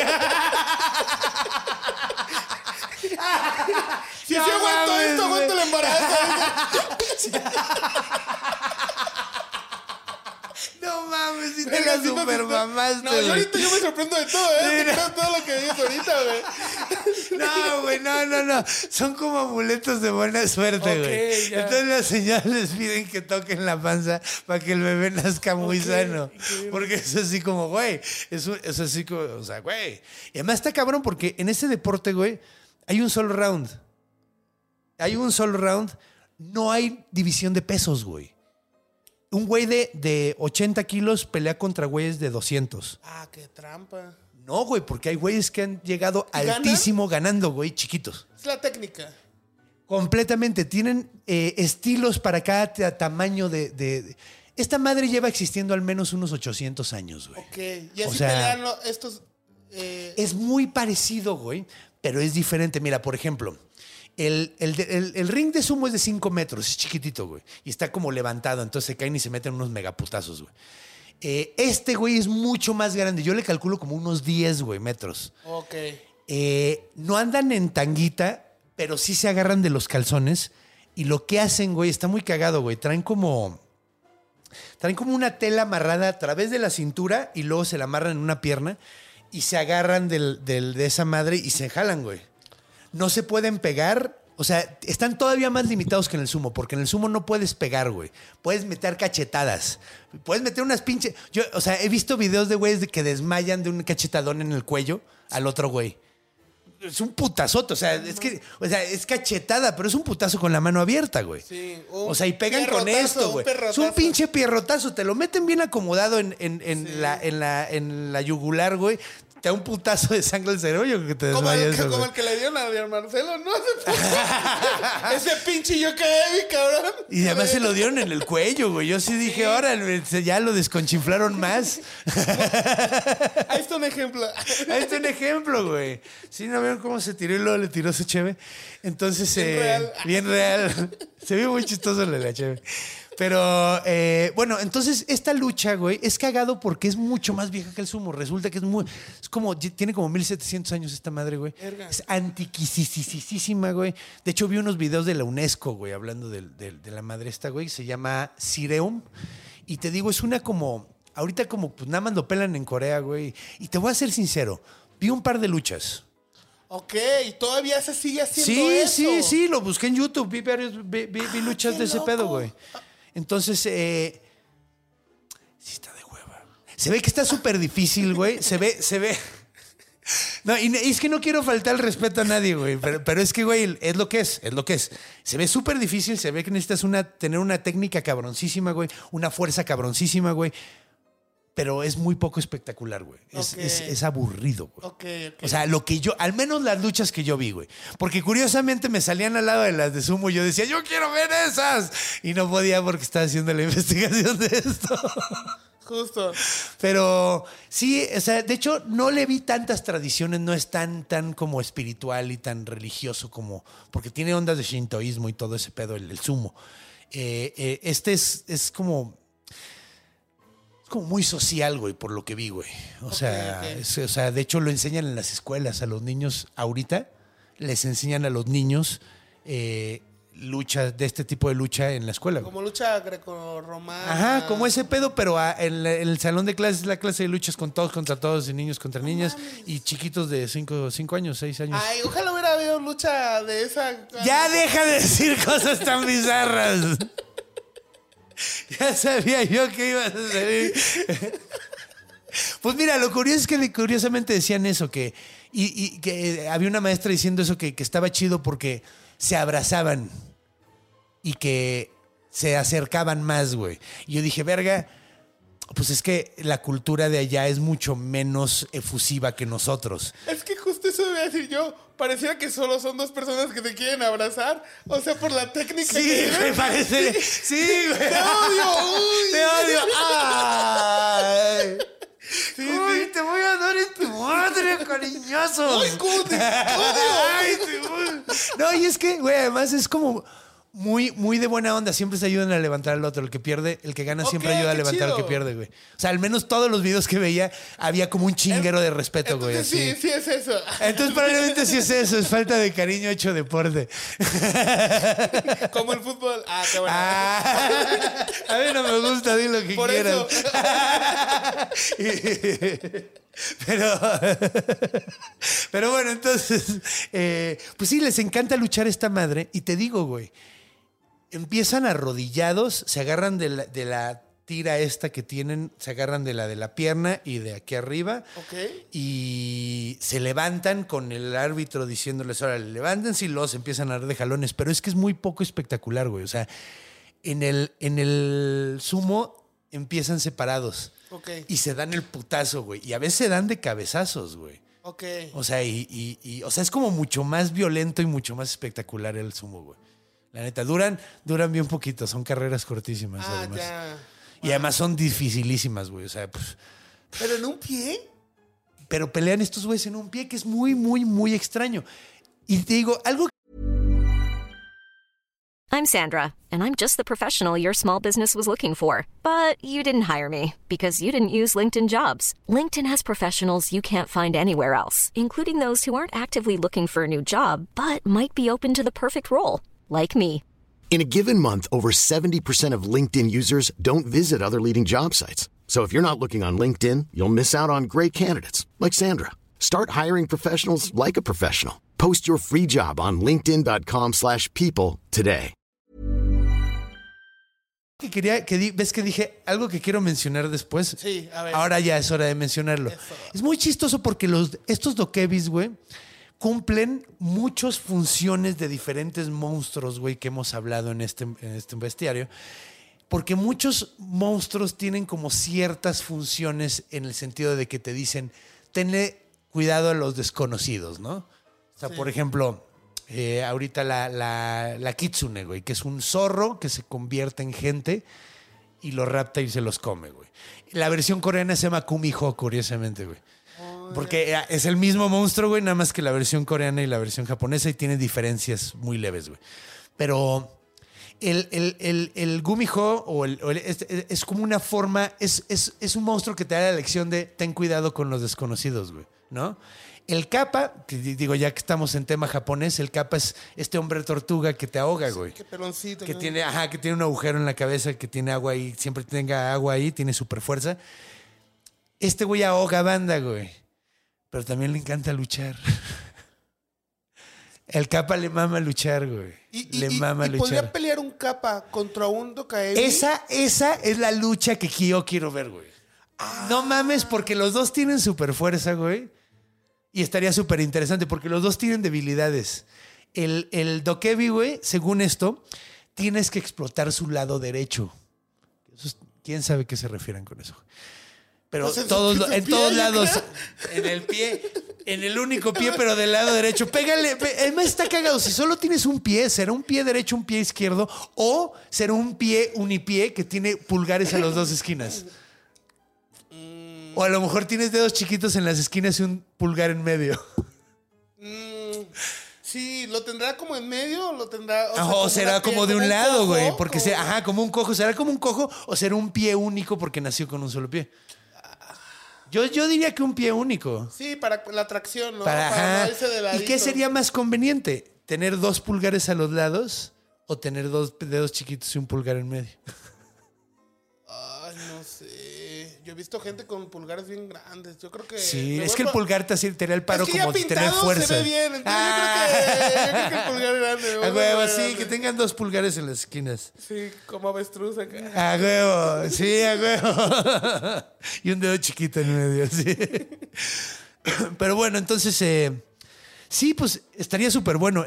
Si aguanto esto, aguanto el embarazo. No mames, si te la super mamaste. No, yo ahorita yo me sorprendo de todo, ¿eh? Sí, todo lo que dices ahorita, güey. No, güey, no. Son como amuletos de buena suerte, güey. Ya. Entonces las señoras les piden que toquen la panza para que el bebé nazca muy sano. Porque es así como, güey. Es así como, o sea, güey. Y además está cabrón porque en ese deporte, güey, hay un solo round. No hay división de pesos, güey. Un güey de 80 kilos pelea contra güeyes de 200. Qué trampa. No, güey, porque hay güeyes que han llegado altísimo ganando, güey, chiquitos. Es la técnica. Completamente. Tienen estilos para cada tamaño de... Esta madre lleva existiendo al menos unos 800 años, güey. Ok. Y así pelean estos... Es muy parecido, güey, pero es diferente. Mira, por ejemplo... El ring de sumo es de 5 metros, es chiquitito, güey. Y está como levantado, entonces se caen y se meten unos megaputazos, güey. Este, güey, es mucho más grande. Yo le calculo como unos 10, güey, metros. Ok. No andan en tanguita, pero sí se agarran de los calzones. Y lo que hacen, güey, está muy cagado, güey. Traen como una tela amarrada a través de la cintura y luego se la amarran en una pierna y se agarran de esa madre y se jalan, güey. No se pueden pegar, o sea, están todavía más limitados que en el sumo, porque en el sumo no puedes pegar, güey. Puedes meter cachetadas, puedes meter unas pinches... he visto videos de güeyes que desmayan de un cachetadón en el cuello al otro güey. Es un putazote, es cachetada, pero es un putazo con la mano abierta, güey. Sí. Y pegan con esto, güey. Es un pinche pierrotazo, te lo meten bien acomodado en la yugular, güey. Te da un putazo de sangre al cerebro, yo creo que te desmayas. Como el que le dieron a Marcelo, ¿no? Ese pinche yo caí, cabrón. Y además se lo dieron en el cuello, güey. Yo sí dije, ahora ya lo desconchinflaron más. Ahí está un ejemplo. Güey. Sí, ¿no vieron cómo se tiró y luego le tiró su cheve? Entonces, bien real. Se vio muy chistoso la cheve. Pero, entonces esta lucha, güey, es cagado porque es mucho más vieja que el sumo. Resulta que tiene como 1700 años esta madre, güey. Es antiquisísima, güey. De hecho, vi unos videos de la UNESCO, güey, hablando de la madre esta, güey. Se llama Sireum. Y te digo, es una como... Ahorita como pues nada más lo pelan en Corea, güey. Y te voy a ser sincero. Vi un par de luchas. Ok, ¿y todavía se sigue haciendo eso? Sí, lo busqué en YouTube. Vi luchas de ese pedo, güey. Entonces, sí está de hueva. Se ve que está súper difícil, güey. Se ve. No, y es que no quiero faltar el respeto a nadie, güey. Pero es que, güey, es lo que es. Se ve súper difícil, se ve que necesitas tener una técnica cabroncísima, güey. Una fuerza cabroncísima, güey. Pero es muy poco espectacular, güey. Es aburrido, güey. Okay. O sea, al menos las luchas que yo vi, güey. Porque curiosamente me salían al lado de las de sumo y yo decía, yo quiero ver esas. Y no podía porque estaba haciendo la investigación de esto. Justo. Pero sí, o sea, de hecho, no le vi tantas tradiciones, no es tan como espiritual y tan religioso como... Porque tiene ondas de shintoísmo y todo ese pedo, el sumo. Este es como... como muy social, güey, por lo que vi, güey. O sea, de hecho lo enseñan en las escuelas a los niños ahorita. Les enseñan a los niños lucha, de este tipo de lucha en la escuela. Como lucha grecorromana. Ajá, como ese pedo, pero en el salón de clases, la clase de luchas con todos contra todos, y niños contra niñas, y chiquitos de 5 años, 6 años. Ay, ojalá hubiera habido lucha de esa. Ya deja de decir cosas tan bizarras. Ya sabía yo que ibas a salir. Pues mira, lo curioso es que curiosamente decían eso, que Y que había una maestra diciendo eso, que estaba chido porque se abrazaban y que se acercaban más, güey. Y yo dije, verga, pues es que la cultura de allá es mucho menos efusiva que nosotros. Es que justo eso debía decir yo. Pareciera que solo son dos personas que te quieren abrazar. O sea, por la técnica. Sí, me parece. Sí, güey. ¡Te odio! ¡Uy! ¡Te odio! ¡Ay! Sí, ¡Uy, sí. te voy a dar en tu madre, cariñoso! ¡Ay, cómo te odio! ¡Ay, te odio! No, y es que, güey, además es como muy, muy de buena onda. Siempre se ayudan a levantar al otro. El que pierde, el que gana siempre ayuda a levantar al que pierde, güey. O sea, al menos todos los videos que veía había como un chinguero de respeto, güey. Sí, sí es eso. Entonces probablemente sí es eso. Es falta de cariño hecho deporte. Como el fútbol. Ah, qué bueno. A mí no me gusta, di lo que Por quieras. Pero bueno, entonces, pues sí, les encanta luchar esta madre. Y te digo, güey, empiezan arrodillados, se agarran de la tira esta que tienen, se agarran de la pierna y de aquí arriba. Ok. Y se levantan con el árbitro diciéndoles, órale, levántense, y los empiezan a dar de jalones. Pero es que es muy poco espectacular, güey. O sea, en el sumo empiezan separados. Ok. Y se dan el putazo, güey. Y a veces se dan de cabezazos, güey. Ok. O sea, o sea, es como mucho más violento y mucho más espectacular el sumo, güey. La neta, duran bien poquito. Son carreras cortísimas, además. Ya. Y además son dificilísimas, güey. O sea, pues... ¿Pero en un pie? Pero pelean estos güeyes en un pie, que es muy, muy, muy extraño. Y te digo, algo... I'm Sandra, and I'm just the professional your small business was looking for. But you didn't hire me because you didn't use LinkedIn Jobs. LinkedIn has professionals you can't find anywhere else, including those who aren't actively looking for a new job, but might be open to the perfect role, like me. In a given month, over 70% of LinkedIn users don't visit other leading job sites. So if you're not looking on LinkedIn, you'll miss out on great candidates like Sandra. Start hiring professionals like a professional. Post your free job on linkedin.com/people today. ¿Ves que dije algo que quiero mencionar después? Sí, a ver. Ahora ya es hora de mencionarlo. Eso. Es muy chistoso porque estos dokebis, güey, cumplen muchas funciones de diferentes monstruos, güey, que hemos hablado en este bestiario. Porque muchos monstruos tienen como ciertas funciones en el sentido de que te dicen, tenle cuidado a los desconocidos, ¿no? O sea, sí. Por ejemplo, ahorita la kitsune, güey, que es un zorro que se convierte en gente y lo rapta y se los come, güey. La versión coreana se llama Kumiho, curiosamente, güey. Porque es el mismo monstruo, güey, nada más que la versión coreana y la versión japonesa, y tiene diferencias muy leves, güey. Pero el Gumiho es como una forma, es un monstruo que te da la lección de ten cuidado con los desconocidos, güey, ¿no? El kappa, que digo, ya que estamos en tema japonés, el kappa es este hombre tortuga que te ahoga, güey. Sí, qué peloncito. Que ¿no? que tiene un agujero en la cabeza, que tiene agua ahí, siempre tenga agua ahí, tiene super fuerza. Este güey ahoga banda, güey. Pero también le encanta luchar. El kappa le mama luchar, güey. Le mama luchar. ¿Podría pelear un kappa contra un dokebi? Esa es la lucha que yo quiero ver, güey. No mames, porque los dos tienen super fuerza, güey. Y estaría súper interesante porque los dos tienen debilidades. El dokebi, güey, según esto, tienes que explotar su lado derecho. ¿Quién sabe qué se refieren con eso? Pero pues en todos lados, en el pie, en el único pie, pero del lado derecho. Pégale. Además está cagado. Si solo tienes un pie, será un pie derecho, un pie izquierdo, o será un pie unipié que tiene pulgares a las dos esquinas. O a lo mejor tienes dedos chiquitos en las esquinas y un pulgar en medio. Sí, ¿lo tendrá como en medio o lo tendrá...? O será como de un lado, güey. Porque como un cojo. ¿Será como un cojo o será un pie único porque nació con un solo pie? Yo diría que un pie único. Sí, para la tracción, ¿no? Para irse de ladito. ¿Y qué sería más conveniente? ¿Tener 2 pulgares a los lados o tener 2 dedos chiquitos y un pulgar en medio? Ay, no sé. Yo he visto gente con pulgares bien grandes. Yo creo que... Sí, es que el pulgar te haría el paro como de tener fuerza. Se ve bien. Entonces yo creo que el pulgar grande. A huevo, sí, que tengan 2 pulgares en las esquinas. Sí, como avestruz acá. A huevo, sí, a huevo. Y un dedo chiquito en medio, sí. Pero bueno, entonces, sí, pues estaría súper bueno.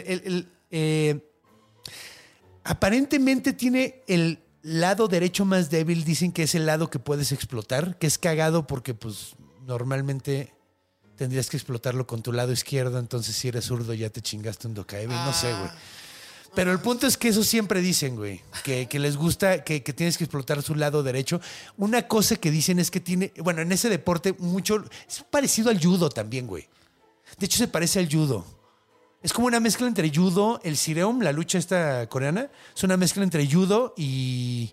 Aparentemente tiene el lado derecho más débil, dicen que es el lado que puedes explotar, que es cagado porque pues normalmente tendrías que explotarlo con tu lado izquierdo, entonces si eres zurdo ya te chingaste un dokaebi, no sé, güey. Pero el punto es que eso siempre dicen, güey, que les gusta, que tienes que explotar su lado derecho. Una cosa que dicen es que tiene, bueno, en ese deporte mucho, es parecido al judo también, güey. De hecho se parece al judo. Es como una mezcla entre judo, el sireum, la lucha esta coreana, es una mezcla entre judo y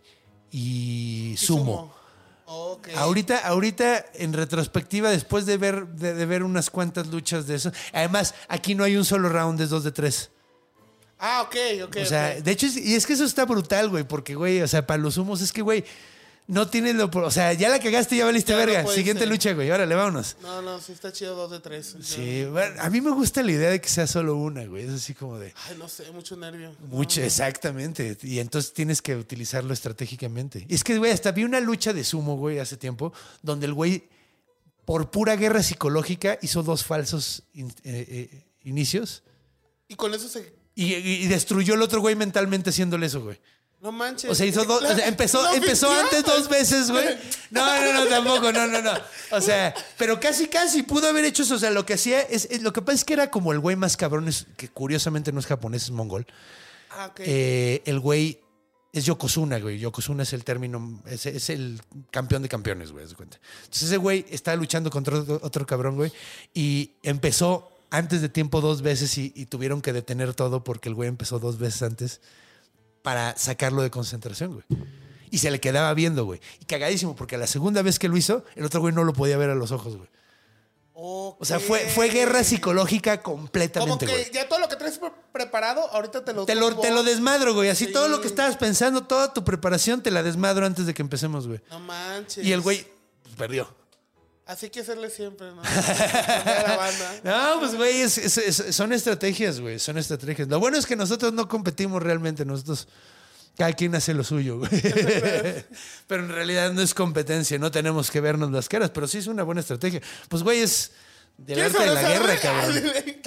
sumo. Okay. Ahorita, en retrospectiva, después de ver unas cuantas luchas de eso, además, aquí no hay un solo round, es 2 de 3. Ah, ok. O sea, de hecho, y es que eso está brutal, güey, porque, güey, o sea, para los sumos es que, güey, no tienes o sea, ya la cagaste, ya valiste verga. Siguiente lucha, güey, órale, vámonos. No, sí está chido 2 de 3. Sí, bueno, a mí me gusta la idea de que sea solo una, güey, es así como de... Ay, no sé, mucho nervio. Exactamente, y entonces tienes que utilizarlo estratégicamente. Y es que, güey, hasta vi una lucha de sumo, güey, hace tiempo, donde el güey, por pura guerra psicológica, hizo 2 falsos inicios. Y con eso se... Y destruyó al otro güey mentalmente haciéndole eso, güey. No manches. O sea, hizo dos. O sea, empezó antes 2 veces, güey. No, tampoco, no. O sea, pero casi pudo haber hecho eso. O sea, lo que hacía lo que pasa es que era como el güey más cabrón, que curiosamente no es japonés, es mongol. Ah, ok. El güey es Yokozuna, güey. Yokozuna es el término, es el campeón de campeones, güey, ¿se cuenta? Entonces ese güey está luchando contra otro cabrón, güey, y empezó antes de tiempo 2 veces y tuvieron que detener todo porque el güey empezó 2 veces antes para sacarlo de concentración, güey. Y se le quedaba viendo, güey. Y cagadísimo, porque la segunda vez que lo hizo, el otro güey no lo podía ver a los ojos, güey. Okay. O sea, fue guerra psicológica completamente, güey. Como que ya todo lo que traes preparado, ahorita te lo desmadro, güey. Así sí. Todo lo que estabas pensando, toda tu preparación, te la desmadro antes de que empecemos, güey. No manches. Y el güey pues, perdió. Así hay que hacerle siempre, ¿no? La banda. No, pues, güey, son estrategias, güey. Son estrategias. Lo bueno es que nosotros no competimos realmente. Nosotros, cada quien hace lo suyo, güey. Pero en realidad no es competencia. No tenemos que vernos las caras. Pero sí es una buena estrategia. Pues, güey, es del arte de la guerra, cabrón.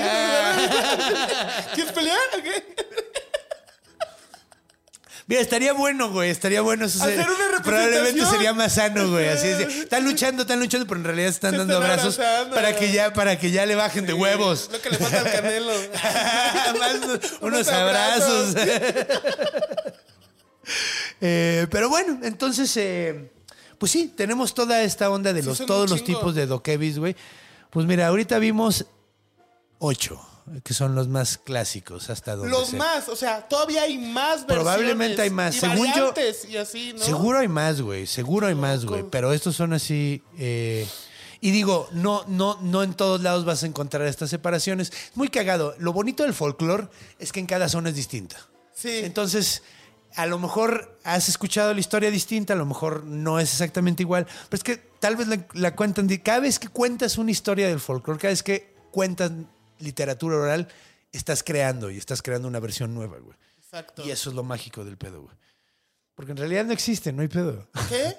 ¿Quieres pelear o qué? Mira, estaría bueno, güey. Estaría bueno. Eso hacer una representación. Probablemente sería más sano, güey. Así es. Están luchando, pero en realidad están dando abrazos para que ya le bajen de huevos. Lo que le falta al Canelo. Más unos abrazos. Pero bueno, entonces, pues sí, tenemos toda esta onda de todos los tipos de dokebis, güey. Pues mira, ahorita vimos 8. Que son los más clásicos hasta donde Los más, o sea, todavía hay más versiones. Probablemente hay más. Y Según yo, y así, ¿no? Seguro hay más, güey. Pero estos son así. Y digo, no en todos lados vas a encontrar estas separaciones. Es muy cagado. Lo bonito del folclore es que en cada zona es distinta. Sí. Entonces, a lo mejor has escuchado la historia distinta, a lo mejor no es exactamente igual. Pero es que tal vez la cuentan. Cada vez que cuentas una historia del folclore, cada vez que cuentas literatura oral, estás creando una versión nueva, güey. Exacto. Y eso es lo mágico del pedo, güey. Porque en realidad no existe, no hay pedo. ¿Qué?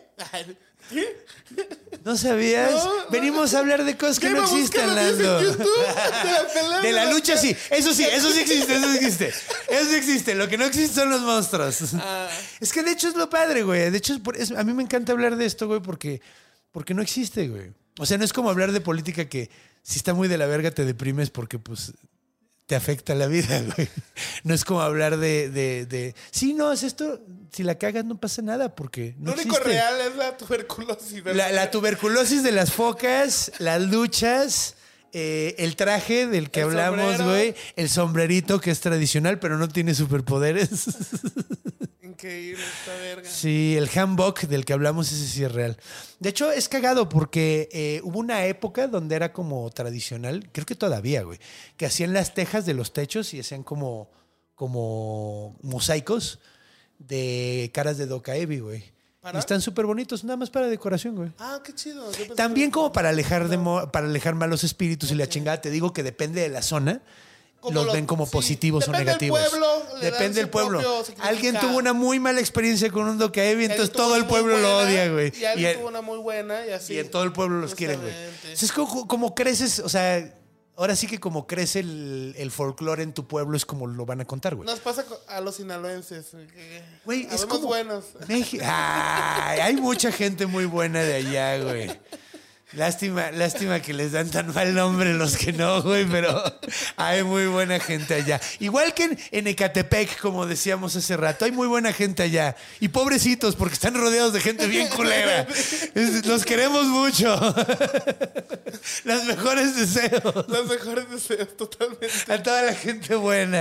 ¿No sabías? No. Venimos a hablar de cosas que no existen, Lando. De la lucha, sí. Eso sí existe. Lo que no existe son los monstruos. Es que de hecho es lo padre, güey. De hecho, a mí me encanta hablar de esto, güey, porque no existe, güey. O sea, no es como hablar de política que si está muy de la verga te deprimes porque, pues, te afecta la vida, güey. No es como hablar de sí, no, es esto, si la cagas no pasa nada porque no existe. Lo único real es la tuberculosis. La tuberculosis de las focas, las luchas, el traje del que hablamos, güey, el sombrerito que es tradicional pero no tiene superpoderes. Increíble esta verga. Sí, el hanbok del que hablamos, ese sí es real. De hecho, es cagado porque hubo una época donde era como tradicional, creo que todavía, güey, que hacían las tejas de los techos y hacían como mosaicos de caras de dokaebi, güey. Y están súper bonitos, nada más para decoración, güey. Ah, qué chido. También como para alejar malos espíritus y la chingada. Te digo que depende de la zona. los ven como positivos o negativos. Depende del pueblo. Alguien tuvo una muy mala experiencia con un dokeebi, entonces todo el pueblo lo odia, güey. Y alguien tuvo una muy buena y así. Y en todo el pueblo los quieren, güey. Es como creces, o sea, ahora sí que como crece el folclore en tu pueblo es como lo van a contar, güey. Nos pasa a los sinaloenses. Güey, es como buenos. Ay, hay mucha gente muy buena de allá, güey. Lástima que les dan tan mal nombre los que no, güey, pero hay muy buena gente allá. Igual que en Ecatepec, como decíamos hace rato, hay muy buena gente allá. Y pobrecitos, porque están rodeados de gente bien culera. Los queremos mucho. Los mejores deseos. Los mejores deseos, totalmente. A toda la gente buena.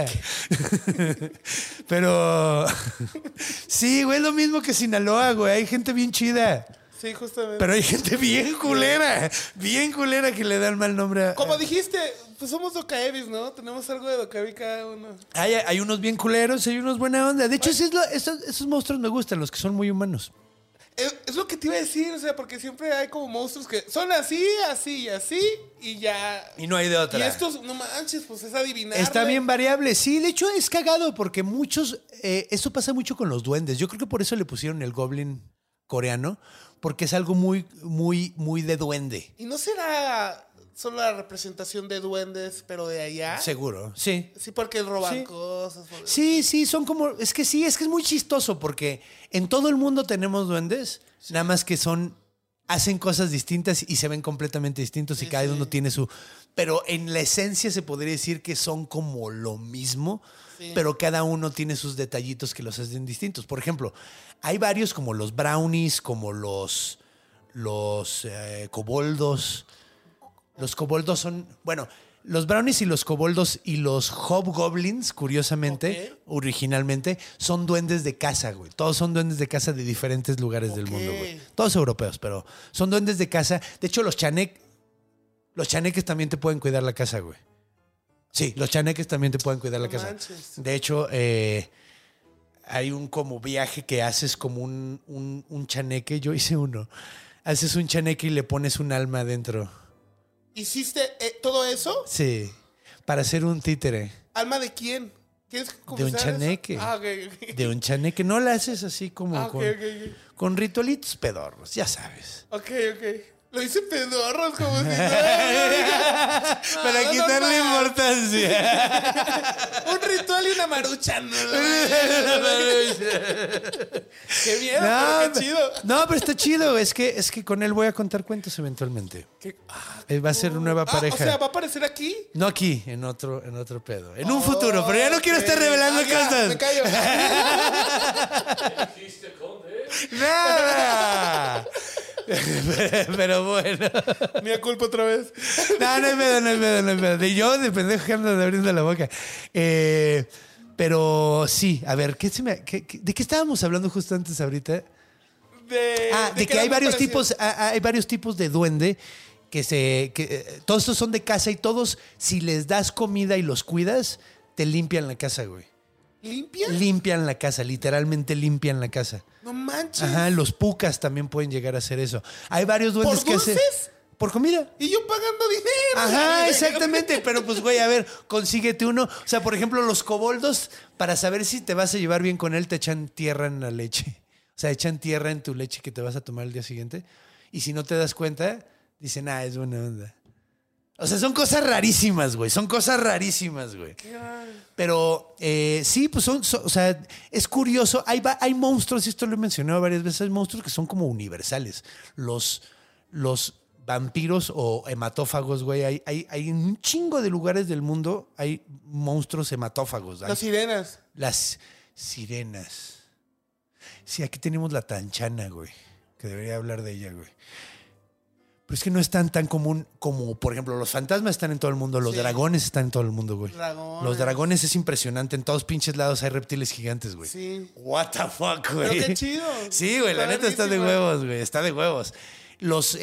Pero sí, güey, es lo mismo que Sinaloa, güey. Hay gente bien chida. Sí, justamente. Pero hay gente bien culera que le da el mal nombre. Como dijiste, pues somos dokeebis, ¿no? Tenemos algo de dokeebi cada uno. Hay unos bien culeros, hay unos buena onda. De hecho, esos monstruos me gustan, los que son muy humanos. Es lo que te iba a decir, o sea, porque siempre hay como monstruos que son así, así y así, y ya. Y no hay de otra. Y estos, no manches, pues es adivinar. Está bien variable. Sí, de hecho es cagado porque muchos, eso pasa mucho con los duendes. Yo creo que por eso le pusieron el goblin coreano, porque es algo muy, muy, muy de duende. ¿Y no será solo la representación de duendes, pero de allá? Seguro, sí. Sí, porque roban cosas. Sí, son como... Es que es muy chistoso porque en todo el mundo tenemos duendes, nada más que hacen cosas distintas y se ven completamente distintos y cada uno tiene su... Pero en la esencia se podría decir que son como lo mismo, pero cada uno tiene sus detallitos que los hacen distintos. Por ejemplo, hay varios como los brownies, como los koboldos. Los koboldos son... Bueno, los brownies y los koboldos y los hobgoblins, curiosamente, originalmente, son duendes de casa, güey. Todos son duendes de casa de diferentes lugares del mundo, güey. Todos europeos, pero son duendes de casa. De hecho, los chaneques también te pueden cuidar la casa, güey. Sí, los chaneques también te pueden cuidar la casa. Manches. De hecho, hay un como viaje que haces como un chaneque. Yo hice uno. Haces un chaneque y le pones un alma adentro. ¿Hiciste todo eso? Sí, para hacer un títere. ¿Alma de quién? ¿Quieres De un chaneque. Eso? Ok. De un chaneque. No la haces así como con ritualitos pedorros, ya sabes. Ok. Lo hice pedorros como si para quitarle importancia. Un ritual y una marucha. Qué miedo, pero qué chido. No, pero está chido. Es que con él voy a contar cuentos eventualmente. Va a ser una nueva pareja. O sea, ¿va a aparecer aquí? No aquí, en otro pedo. En un futuro, pero ya no quiero estar revelando cosas. Me callo. Nada. Pero bueno. Mía culpa otra vez. No hay pedo. De yo, de pendejo que ando abriendo la boca. Pero sí, a ver, ¿de qué estábamos hablando justo antes ahorita? De que hay varios tipos de duende que todos estos son de casa y todos, si les das comida y los cuidas, te limpian la casa, güey. ¿Limpian? Limpian la casa, literalmente limpian la casa. No manches. Ajá, los pucas también pueden llegar a hacer eso. Hay varios duendes que hacen... ¿Por dulces? Por comida. Y yo pagando dinero. Ajá, exactamente. Pero pues, güey, a ver, consíguete uno. O sea, por ejemplo, los koboldos, para saber si te vas a llevar bien con él, te echan tierra en la leche. O sea, echan tierra en tu leche que te vas a tomar el día siguiente. Y si no te das cuenta, dicen, es buena onda. O sea, son cosas rarísimas, güey. Pero sí, pues o sea, es curioso. Hay monstruos, y esto lo he mencionado varias veces, hay monstruos que son como universales. Los vampiros o hematófagos, güey. Hay en un chingo de lugares del mundo hay monstruos hematófagos. Las sirenas. Las sirenas. Sí, aquí tenemos la tanchana, güey. Que debería hablar de ella, güey. Pero es que no es tan común como, por ejemplo, los fantasmas están en todo el mundo, los dragones están en todo el mundo, güey. Los dragones es impresionante, en todos pinches lados hay reptiles gigantes, güey. Sí. What the fuck, güey. Pero qué chido. Sí, güey, la neta está de huevos, güey, está de huevos. Los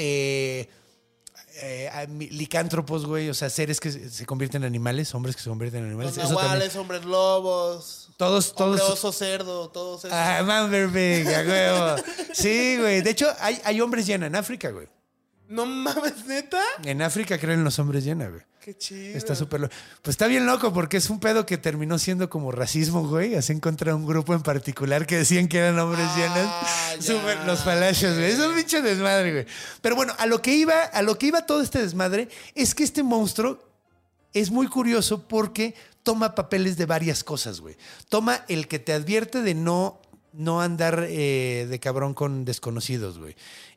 licántropos, güey, o sea, seres que se convierten en animales, hombres que se convierten en animales. Los nahuales, hombres lobos. Todos. Oso cerdo, todos esos. Manberpig, a huevo. Sí, güey. De hecho, hay hombres llena en África, güey. No mames, ¿neta? En África creen los hombres llena, güey. Qué chido. Está súper loco. Pues está bien loco porque es un pedo que terminó siendo como racismo, güey. Así encontré un grupo en particular que decían que eran hombres llenas. Los palacios, güey. Es un pinche desmadre, güey. Pero bueno, a lo que iba todo este desmadre es que este monstruo es muy curioso porque toma papeles de varias cosas, güey. Toma el que te advierte de no andar de cabrón con desconocidos, güey.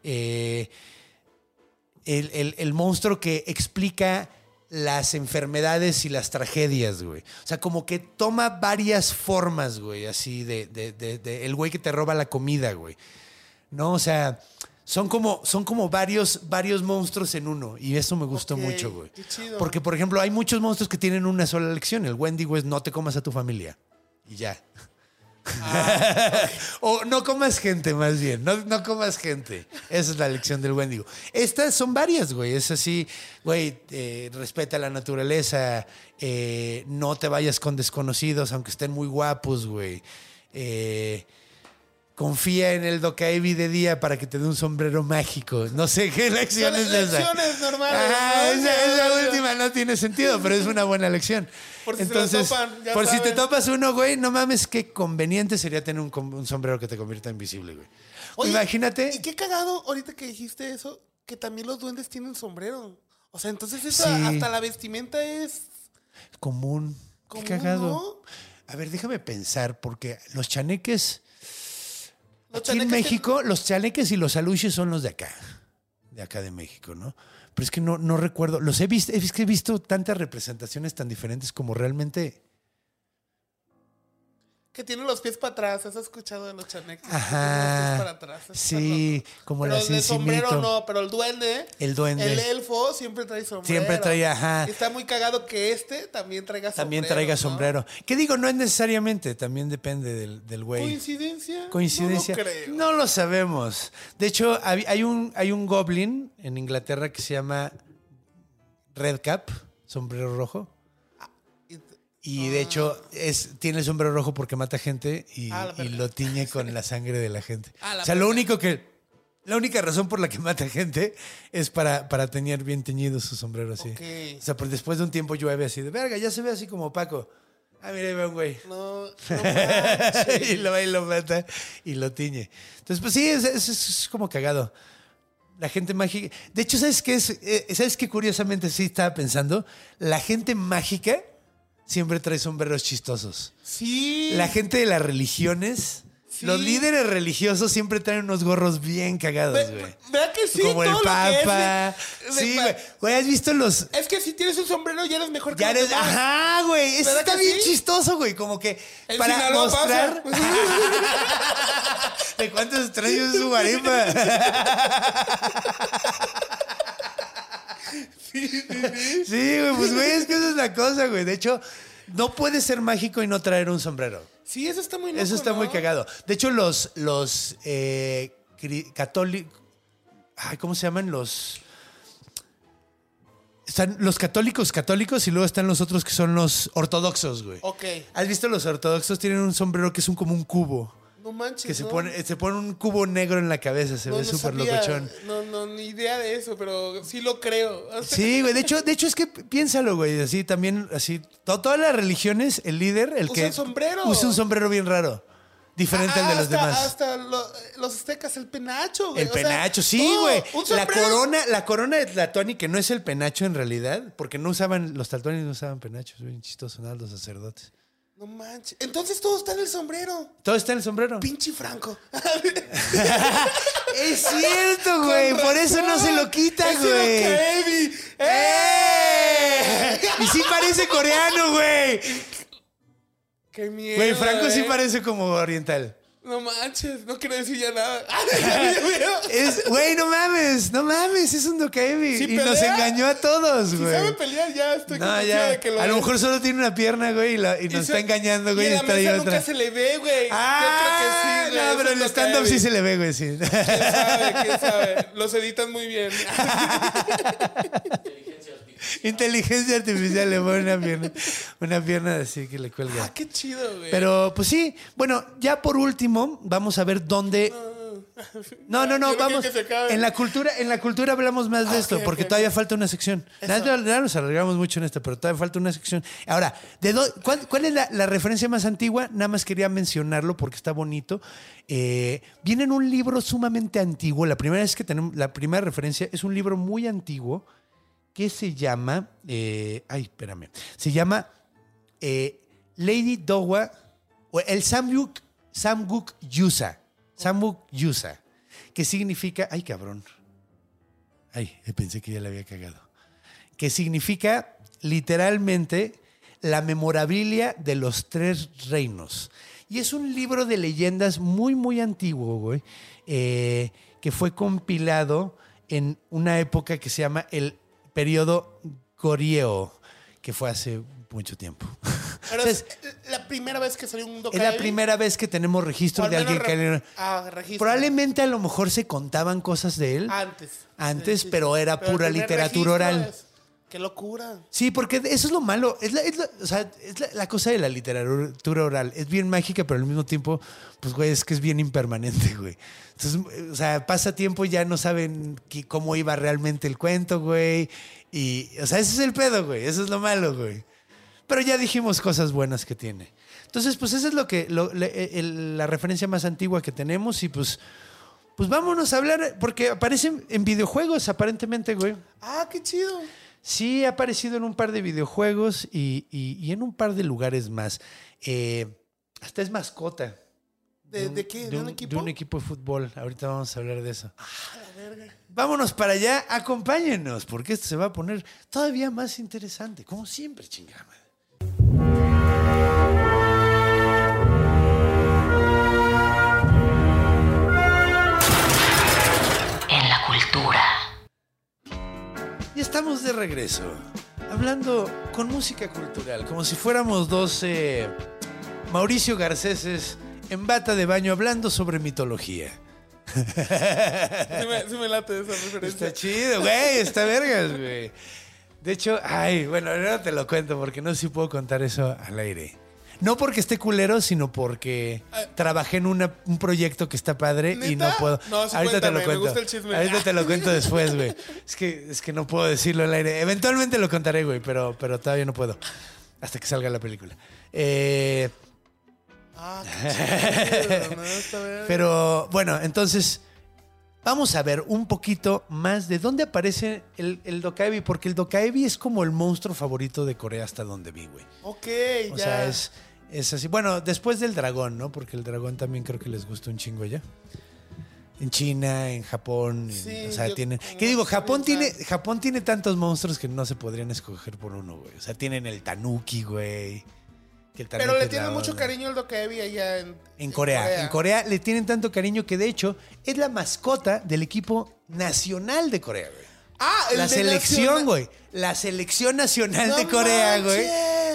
El monstruo que explica las enfermedades y las tragedias, güey. O sea, como que toma varias formas, güey, así de el güey que te roba la comida, güey. ¿No? O sea, son como varios monstruos en uno. Y eso me gustó mucho, güey. Qué chido. Porque, por ejemplo, hay muchos monstruos que tienen una sola lección. El Wendigo es no te comas a tu familia. Y ya. O no comas gente, más bien. No comas gente. Esa es la lección del Wendigo. Estas son varias, güey. Es así, güey, respeta la naturaleza. No te vayas con desconocidos, aunque estén muy guapos, güey. Confía en el Dokaebi de día para que te dé un sombrero mágico. No sé qué lección es esa. Lecciones normales. Esa última no tiene sentido, pero es una buena lección. Por si entonces, se lo topan, ya por saben. si te topas uno, güey, no mames, qué conveniente sería tener un sombrero que te convierta invisible, güey. Oye, imagínate. Y qué cagado ahorita que dijiste eso, que también los duendes tienen sombrero. O sea, entonces eso, Sí. hasta la vestimenta es Común. Qué común, cagado. ¿no? A ver, déjame pensar, porque los chaneques. Los Aquí en chaneques México, los chaneques y los aluches son los de acá de México, ¿no? Pero es que no recuerdo. Los he visto, es que he visto tantas representaciones tan diferentes como realmente. Que tienen los pies para atrás. ¿Has escuchado de los chaneques? Ajá. Que tienen los pies para atrás. Sí, como pero la el de sombrero Cincimito. no, pero el duende. El duende. El elfo siempre trae sombrero. Siempre trae, ajá. Y está muy cagado que también traiga sombrero. También traiga ¿no? sombrero. ¿Qué digo? No es necesariamente, también depende del güey. ¿Coincidencia? Coincidencia. No lo creo. No lo sabemos. De hecho, hay un goblin en Inglaterra que se llama Red Cap, sombrero rojo. Y de hecho, tiene el sombrero rojo porque mata gente y lo tiñe con la sangre de la gente. O sea, la única razón por la que mata gente es para tener bien teñido su sombrero así. Ok. O sea, pues después de un tiempo llueve así de verga, ya se ve así como opaco. Ah, mira, ahí va un güey. No manches. Y lo va y lo mata y lo tiñe. Entonces, pues sí, es como cagado. La gente mágica. De hecho, ¿sabes qué es? ¿Sabes qué? Curiosamente sí estaba pensando. La gente mágica siempre trae sombreros chistosos. Sí. La gente de las religiones, Sí. los líderes religiosos siempre traen unos gorros bien cagados, güey. ¿Verdad que sí? Como el Todo lo que Papa. es de- Sí, güey. Güey, ¿has visto los...? Es que si tienes un sombrero ya eres mejor que Ya los eres, demás. ajá, güey. Eso ¿Verdad está que bien sí? chistoso, güey. Como que En para Sinaloa mostrar... pasa. ¿De cuántos extraños es su guarimba? Sí, güey, pues güey, es que esa es la cosa, güey. De hecho, no puedes ser mágico y no traer un sombrero. Sí, eso está muy loco, Eso está ¿no? muy cagado. De hecho, los católicos... ¿Cómo se llaman? Están los católicos y luego están los otros que son los ortodoxos, güey. Ok. ¿Has visto los ortodoxos? Tienen un sombrero que es como un cubo. No manches, Que se ¿no? pone un cubo negro en la cabeza. Se No, ve no súper sabía. locochón. No, ni idea de eso, pero sí lo creo. O sea, Sí, güey. De hecho es que piénsalo, güey. Así también, así. Todas las religiones, el líder, el que. Usan sombrero. Usa un sombrero bien raro. Diferente al de los demás. Hasta los aztecas, el penacho, güey. El penacho, sí, todo, güey. un La sombrero. corona de Tlatoani, que no es el penacho en realidad, porque los tlatoanis no usaban penachos, bien chistosos, nada, los sacerdotes. No manches. Entonces todo está en el sombrero. Todo está en el sombrero. Pinche Franco. Es cierto, güey. Con Por eso no razón. se lo quita, Ese güey. Dokaebi. ¡Eh! Y sí parece coreano, güey. Qué miedo. Güey, Franco sí parece como oriental. No manches, no quiero decir ya nada. Güey, no mames, es un Dokaebi. Sí Y nos pelea. engañó a todos, Si güey. sabe pelear, ya estoy No, convencido ya. de que lo A lo es. mejor solo tiene una pierna, güey, y nos está engañando, güey. Y en la está ahí mesa otra. nunca se le ve, güey. Yo creo que sí, güey. No, Es pero un el stand-up Dokaebi. sí se le ve, güey, sí. ¿Quién sabe? Los editan muy bien. Inteligencia artificial le pone una pierna así que le cuelga. Qué chido, güey. Pero, pues sí, bueno, ya por último, vamos a ver dónde No, vamos. En la cultura hablamos más de esto, porque todavía falta una sección. Ya nos alargamos mucho en esto, pero todavía falta una sección. Ahora, ¿cuál es la referencia más antigua? Nada más quería mencionarlo porque está bonito. Viene en un libro sumamente antiguo. La primera referencia es un libro muy antiguo que se llama... Se llama Lady Dowa, o el Samguk Yusa. Samguk Yusa, que significa... Ay, cabrón. Ay, pensé que ya la había cagado. Que significa literalmente la memorabilia de los 3 reinos. Y es un libro de leyendas muy, muy antiguo, güey, que fue compilado en una época que se llama el periodo Goryeo, que fue hace mucho tiempo. Pero es la primera vez que salió un Dokaebi. Es la primera vez que tenemos registro de alguien que... registro. Probablemente a lo mejor se contaban cosas de él. Antes, sí, pero era pura literatura oral. ¡Qué locura! Sí, porque eso es lo malo. Es la cosa de la literatura oral. Es bien mágica, pero al mismo tiempo, pues, güey, es que es bien impermanente, güey. Entonces, o sea, pasa tiempo y ya no saben cómo iba realmente el cuento, güey. Y, o sea, ese es el pedo, güey. Eso es lo malo, güey. Pero ya dijimos cosas buenas que tiene. Entonces, pues esa es la referencia más antigua que tenemos. Y pues vámonos a hablar, porque aparece en videojuegos, aparentemente, güey. ¡Ah, qué chido! Sí, ha aparecido en un par de videojuegos y en un par de lugares más. Hasta es mascota. ¿De qué? ¿De un equipo? De un equipo de fútbol. Ahorita vamos a hablar de eso. La verga. Vámonos para allá, acompáñenos, porque esto se va a poner todavía más interesante. Como siempre, chingada. En la cultura. Y estamos de regreso, hablando con música cultural, como si fuéramos dos Mauricio Garceses en bata de baño hablando sobre mitología. Sí me late esa referencia. Está chido, güey, está vergas, güey. De hecho, bueno, no te lo cuento porque no sé si puedo contar eso al aire. No porque esté culero, sino porque trabajé en un proyecto que está padre. ¿Neta? Y no puedo. No, sí, ahorita cuéntame, te lo cuento. me gusta el chisme. Ahorita te lo cuento después, güey. Es que no puedo decirlo al aire. Eventualmente lo contaré, güey, pero todavía no puedo. Hasta que salga la película. Qué chido, no, está bien. Pero bueno, entonces vamos a ver un poquito más de dónde aparece el Dokaebi, porque el Dokaebi es como el monstruo favorito de Corea hasta donde vi, güey. Ok, O ya. sea, es así. Bueno, después del dragón, ¿no? Porque el dragón también creo que les gusta un chingo ya. En China, en Japón. Sí, o sea, tienen... ¿Qué digo? Japón tiene tantos monstruos que no se podrían escoger por uno, güey. O sea, tienen el tanuki, güey. Pero le tienen mucho cariño al Dokaebi allá en Corea. En Corea le tienen tanto cariño que, de hecho, es la mascota del equipo nacional de Corea, güey. La selección, güey. La selección nacional de Corea, güey.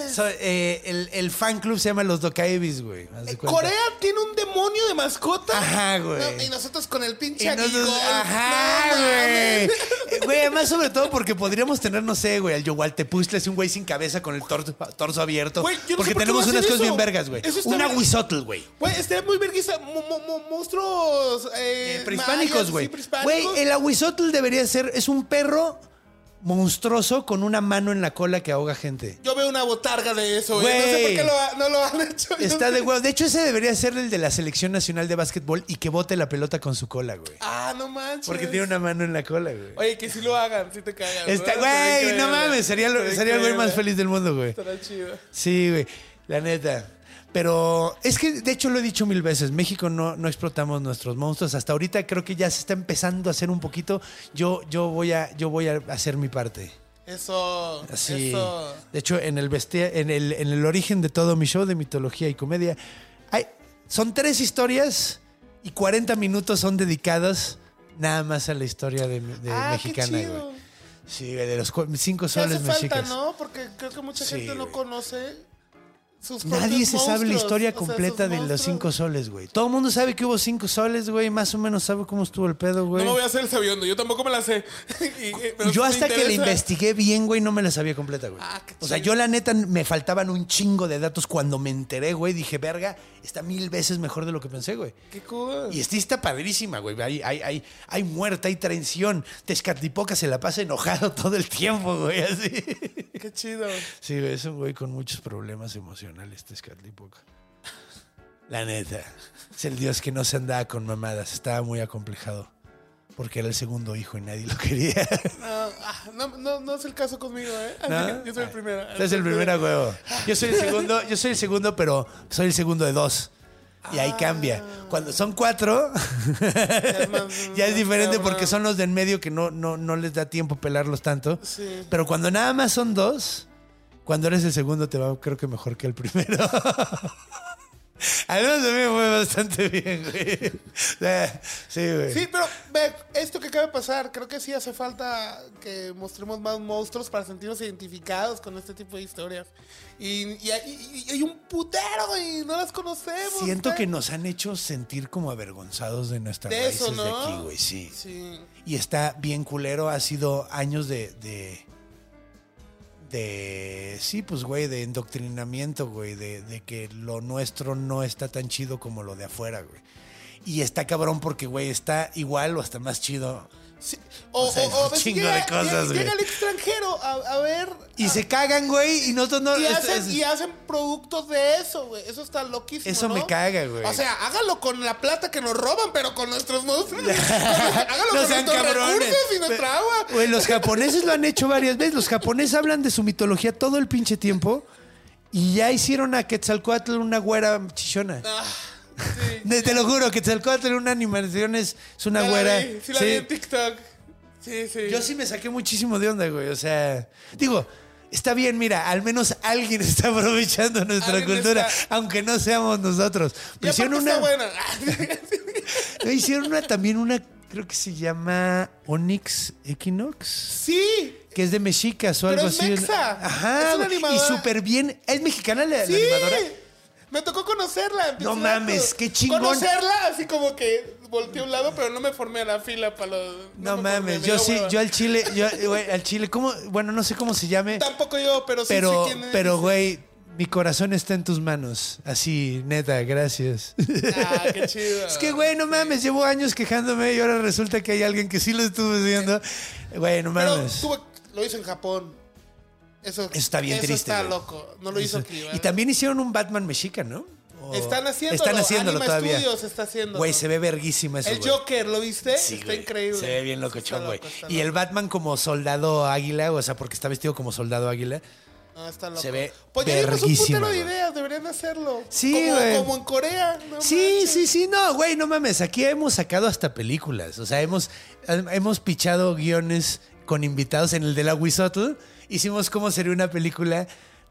El fan club se llama los Dokaebis, güey. Corea tiene un demonio de mascota. Ajá, güey. No, y nosotros con el pinche Agigol. Ajá, güey. Güey, además, sobre todo porque podríamos tener, no sé, güey, al Yowaltepuztla, es un güey sin cabeza con el torso abierto. Güey, yo no porque sé por qué tenemos va a unas hacer cosas eso. bien vergas, güey. Un Aguizotl, güey. Güey, estaría muy verguiza. Monstruos prehispánicos, güey. Sí, prehispánicos. Güey, el Aguizotl debería ser, es un perro monstruoso con una mano en la cola que ahoga gente. Yo veo una botarga de eso, güey. No sé por qué no lo han hecho. Está de huevo. De hecho, ese debería ser el de la Selección Nacional de Básquetbol y que bote la pelota con su cola, güey. No manches. Porque tiene una mano en la cola, güey. Oye, que si lo hagan, si te cagan. Güey, no mames. Sería el güey más feliz del mundo, güey. Estará chido. Sí, güey. La neta. Pero es que, de hecho, lo he dicho 1000 veces. México no explotamos nuestros monstruos. Hasta ahorita creo que ya se está empezando a hacer un poquito. Yo voy a hacer mi parte. Eso. De hecho, en el origen de todo mi show de mitología y comedia, son 3 historias y 40 minutos son dedicadas nada más a la historia de mexicana, güey. Sí, de los 5 soles mexicas. Hace falta, ¿no? Porque creo que mucha gente no conoce Nadie se sabe la historia completa de los 5 soles, güey. Todo el mundo sabe que hubo 5 soles, güey. Más o menos sabe cómo estuvo el pedo, güey. No me voy a hacer el sabiondo. Yo tampoco me la sé. Yo hasta que la investigué bien, güey, no me la sabía completa, güey. O sea, yo la neta me faltaban un chingo de datos. Cuando me enteré, güey, dije, verga, está 1000 veces mejor de lo que pensé, güey. Qué cool. Y está padrísima, güey. Hay muerte, hay traición. Tezcatlipoca se la pasa enojado todo el tiempo, güey, así. Qué chido. Sí, güey, es un güey con muchos problemas emocionales, Tezcatlipoca. La neta. Es el dios que no se andaba con mamadas. Estaba muy acomplejado. Porque era el segundo hijo y nadie lo quería. No es el caso conmigo, ¿eh? ¿No? Yo soy el primero. Tú eres el primero, huevo. Yo soy el segundo, pero soy el segundo de 2. Y ahí cambia. Cuando son 4, ya es diferente porque son los de en medio que no les da tiempo pelarlos tanto. Sí. Pero cuando nada más son 2, cuando eres el segundo te va, creo que mejor que el primero. Al menos a mí me fue bastante bien, güey. Sí, güey. Sí, pero ve, esto que acaba de pasar, creo que sí hace falta que mostremos más monstruos para sentirnos identificados con este tipo de historias. Y hay un putero y no las conocemos. Siento güey. que nos han hecho sentir como avergonzados de nuestras de raíces eso, ¿no? de aquí, güey, sí. Sí. Y está bien culero, ha sido años sí, pues, güey, de endoctrinamiento, güey, de que lo nuestro no está tan chido como lo de afuera, güey. Y está cabrón porque, güey, está igual o hasta más chido. Sí. O sea, O un chingo de cosas, güey. llega el extranjero a ver. Y se cagan, güey, y nosotros no... Y hacen productos de eso, güey. Eso está loquísimo, Eso ¿no? me caga, güey. O sea, hágalo con la plata que nos roban, pero con nuestros monstruos. Hágalo No con sean nuestros cabrones. recursos y nuestra agua. Güey, los japoneses lo han hecho varias veces. Los japoneses hablan de su mitología todo el pinche tiempo. Y ya hicieron a Quetzalcóatl una güera chichona. Sí. Te lo juro, Quetzalcóatl en una animación es una Ya güera. la vi en TikTok. Sí. Yo sí me saqué muchísimo de onda, güey. O sea, digo, está bien, mira, al menos alguien está aprovechando nuestra Alguien cultura, está. aunque no seamos nosotros. Y Hicieron aparte una, está buena. hicieron una, creo que se llama Onyx Equinox. Sí. Que es de mexicas o Pero algo es así. mexa. Ajá. Es una güey, y animadora. súper bien. ¿Es mexicana la Sí. animadora? Me tocó conocerla. No mames, qué chingón. Conocerla, así como que volteé a un lado, pero no me formé a la fila para los... No me mames, formé, yo me dio sí, hueva. yo al Chile, ¿cómo? Bueno, no sé cómo se llame. Tampoco yo, pero sí Pero, sé quién es. pero, güey, mi corazón está en tus manos. Así, neta, gracias. Ah, qué chido. Es que, güey, no mames, llevo años quejándome y ahora resulta que hay alguien que sí lo estuvo haciendo. Güey, no Pero mames. lo hizo en Japón. Eso está bien triste. Eso está güey. loco. No lo hizo aquí, ¿verdad? Y también hicieron un Batman mexica, ¿no? Están haciéndolo. Están haciéndolo Anima todavía. Studios está haciéndolo. Güey, se ve verguísima eso, El güey. Joker, ¿lo viste? Sí, está güey. increíble. Se ve bien locochón, güey. Está Y el loco. Batman como soldado águila, o sea, porque está vestido como soldado águila. No, está loco. Se ve Pues ya vimos un verguísima, putero de güey. ideas, deberían hacerlo. Sí, güey. Como en Corea. No Sí, manches. no, güey, no mames. Aquí hemos sacado hasta películas. O sea, hemos pichado guiones con invitados. En el de la Huizotl hicimos cómo sería una película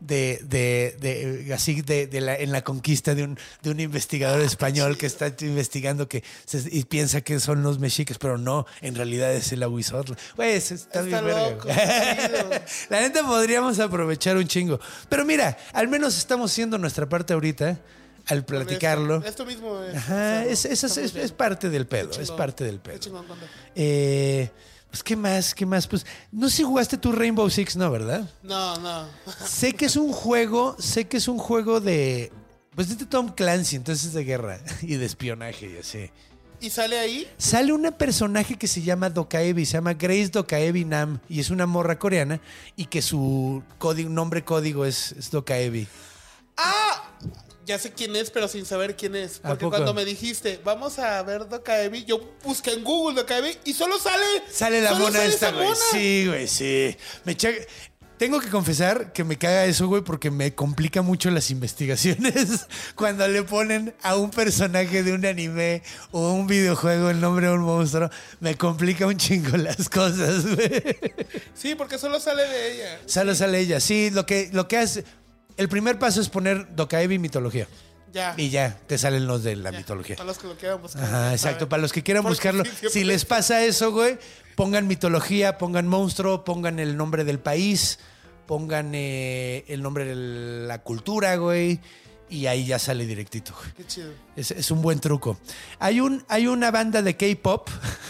en la conquista de un investigador español que está investigando y piensa que son los mexicas, pero no, en realidad es el Huizotl. Güey, está bien verga, loco, güey. chido. La neta podríamos aprovechar un chingo. Pero mira, al menos estamos haciendo nuestra parte ahorita al platicarlo. Esto mismo es. Ajá, estamos es bien. parte del pedo, Qué es chingón. parte del Qué pedo. chingón, Conde. Pues, ¿qué más? Pues, no sé si jugaste tu Rainbow Six, ¿no? ¿Verdad? No. Sé que es un juego de... Pues es de Tom Clancy, entonces es de guerra y de espionaje y así. ¿Y sale ahí? Sale una personaje que se llama Dokaebi, se llama Grace Dokaebi Nam, y es una morra coreana, y que su nombre código es Dokaebi. ¡Ah! Ya sé quién es, pero sin saber quién es. ¿A Porque poco? cuando me dijiste, vamos a ver Dokaebi, yo busqué en Google Dokaebi y solo sale... Sale la solo mona sale esta, esa güey. mona. Sí, güey, sí. Tengo que confesar que me caga eso, güey, porque me complica mucho las investigaciones cuando le ponen a un personaje de un anime o un videojuego el nombre de un monstruo. Me complica un chingo las cosas, güey. Sí, porque solo sale de ella. Solo sale ella. Sí, lo que hace... El primer paso es poner Dokaebi mitología. Ya. Y ya, te salen los de la mitología. Para los que lo quieran buscar. Ajá, ya exacto. saben. Para los que quieran Porque buscarlo, sí, siempre- si les pasa eso, güey, pongan mitología, pongan monstruo, pongan el nombre del país, pongan el nombre de la cultura, güey, y ahí ya sale directito, güey. Qué chido. Es un buen truco. Hay una banda de K-pop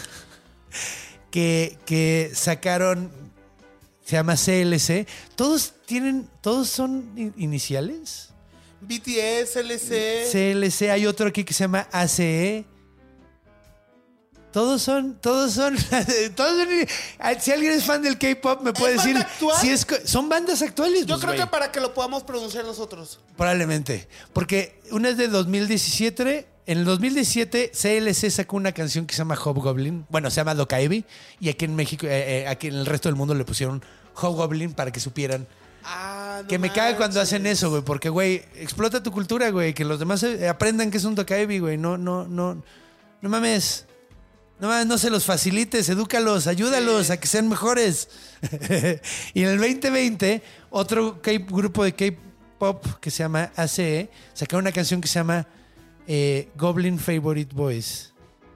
que sacaron, se llama CLC. Todos son iniciales. BTS, LC. CLC, hay otro aquí que se llama ACE. Todos son. Si alguien es fan del K-pop, me puede decir. Si son bandas actuales. Yo pues, creo güey. que para que lo podamos pronunciar nosotros. Probablemente. Porque una es de 2017. En el 2017, CLC sacó una canción que se llama Hobgoblin. Bueno, se llama Dokaebi. Y aquí en México, aquí en el resto del mundo le pusieron Hobgoblin para que supieran. No Que me caga cuando manches. hacen eso, güey. Porque, güey, explota tu cultura, güey. Que los demás aprendan que es un Dokaebi, güey. No mames. No se los facilites, edúcalos, ayúdalos a que sean mejores. Y en el 2020, otro grupo de K-pop que se llama ACE sacó una canción que se llama Goblin Favorite Boys.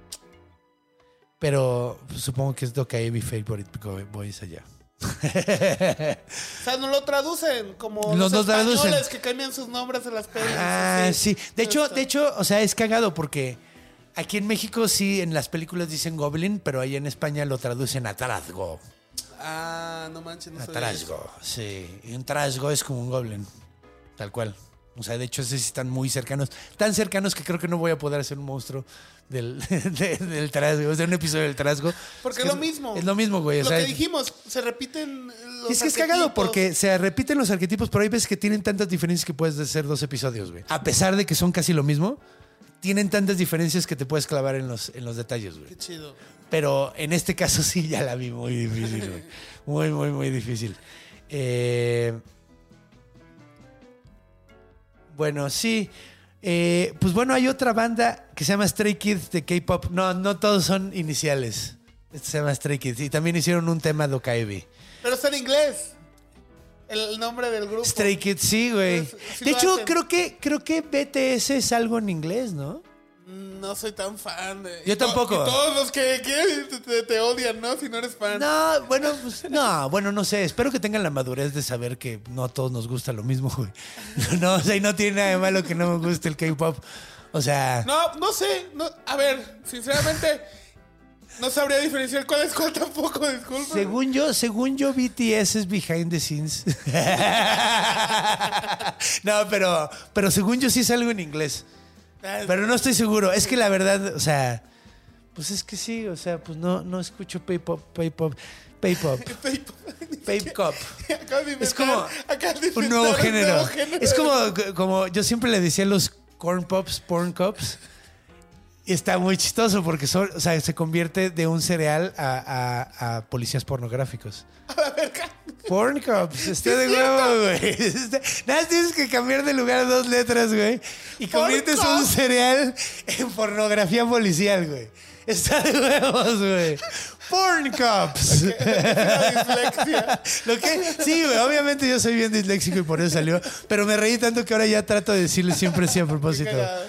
Pero pues, supongo que es Dokaebi Favorite Boys allá. O sea, no lo traducen como No los traducen. españoles que cambian sus nombres en las pelis. Ah, así. sí. De hecho, o sea, es cagado porque aquí en México sí, en las películas dicen Goblin, pero ahí en España lo traducen a Trasgo. No manches, no A sé. Trasgo, sí. Y un Trasgo es como un Goblin, tal cual. O sea, de hecho, sí están muy cercanos. Tan cercanos que creo que no voy a poder hacer un monstruo del Trasgo, de un episodio del Trasgo. Porque es lo mismo. Es lo mismo, güey. Lo o sea, que dijimos, se repiten los y es que es cagado arquetipos. porque se repiten los arquetipos, pero hay veces que tienen tantas diferencias que puedes hacer 2 episodios, güey. A pesar de que son casi lo mismo, tienen tantas diferencias que te puedes clavar en los detalles, güey. Qué chido. Pero en este caso sí ya la vi muy difícil, güey. Muy, muy, muy difícil. Bueno, sí. Pues bueno, hay otra banda que se llama Stray Kids de K-pop. No todos son iniciales. Este se llama Stray Kids. Y también hicieron un tema Dokaebi. Pero está en inglés. El nombre del grupo. Stray Kids, sí, güey. Pues, sí De lo hecho, hacen. creo que BTS es algo en inglés, ¿no? No soy tan fan. Yo tampoco. Y todos los que te odian, ¿no? Si no eres fan. No, bueno, no sé. Espero que tengan la madurez de saber que no a todos nos gusta lo mismo, güey. No, o sea, y no tiene nada de malo que no me guste el K-pop. O sea, No sé. A ver, sinceramente, no sabría diferenciar cuál es cuál tampoco, disculpa. según yo, BTS es behind the scenes. No, pero según yo sí es algo en inglés. Pero no estoy seguro. Es que la verdad, o sea, pues es que sí, o sea, pues no escucho K-pop. K-pop. Es como Acabas de un inventar nuevo género. género. Es como yo siempre le decía a los corn pops, porn cops. Y está muy chistoso porque o sea, se convierte de un cereal a policías pornográficos. A la verga. Porn cops, está de huevo, güey. Nada más tienes que cambiar de lugar 2 letras, güey. Y Porn conviertes cop. un cereal en pornografía policial, güey. Está de huevos, güey. Porn cops. La dislexia. ¿Lo que? Sí, güey. Obviamente yo soy bien disléxico y por eso salió. Pero me reí tanto que ahora ya trato de decirle siempre sí a propósito. Cagado.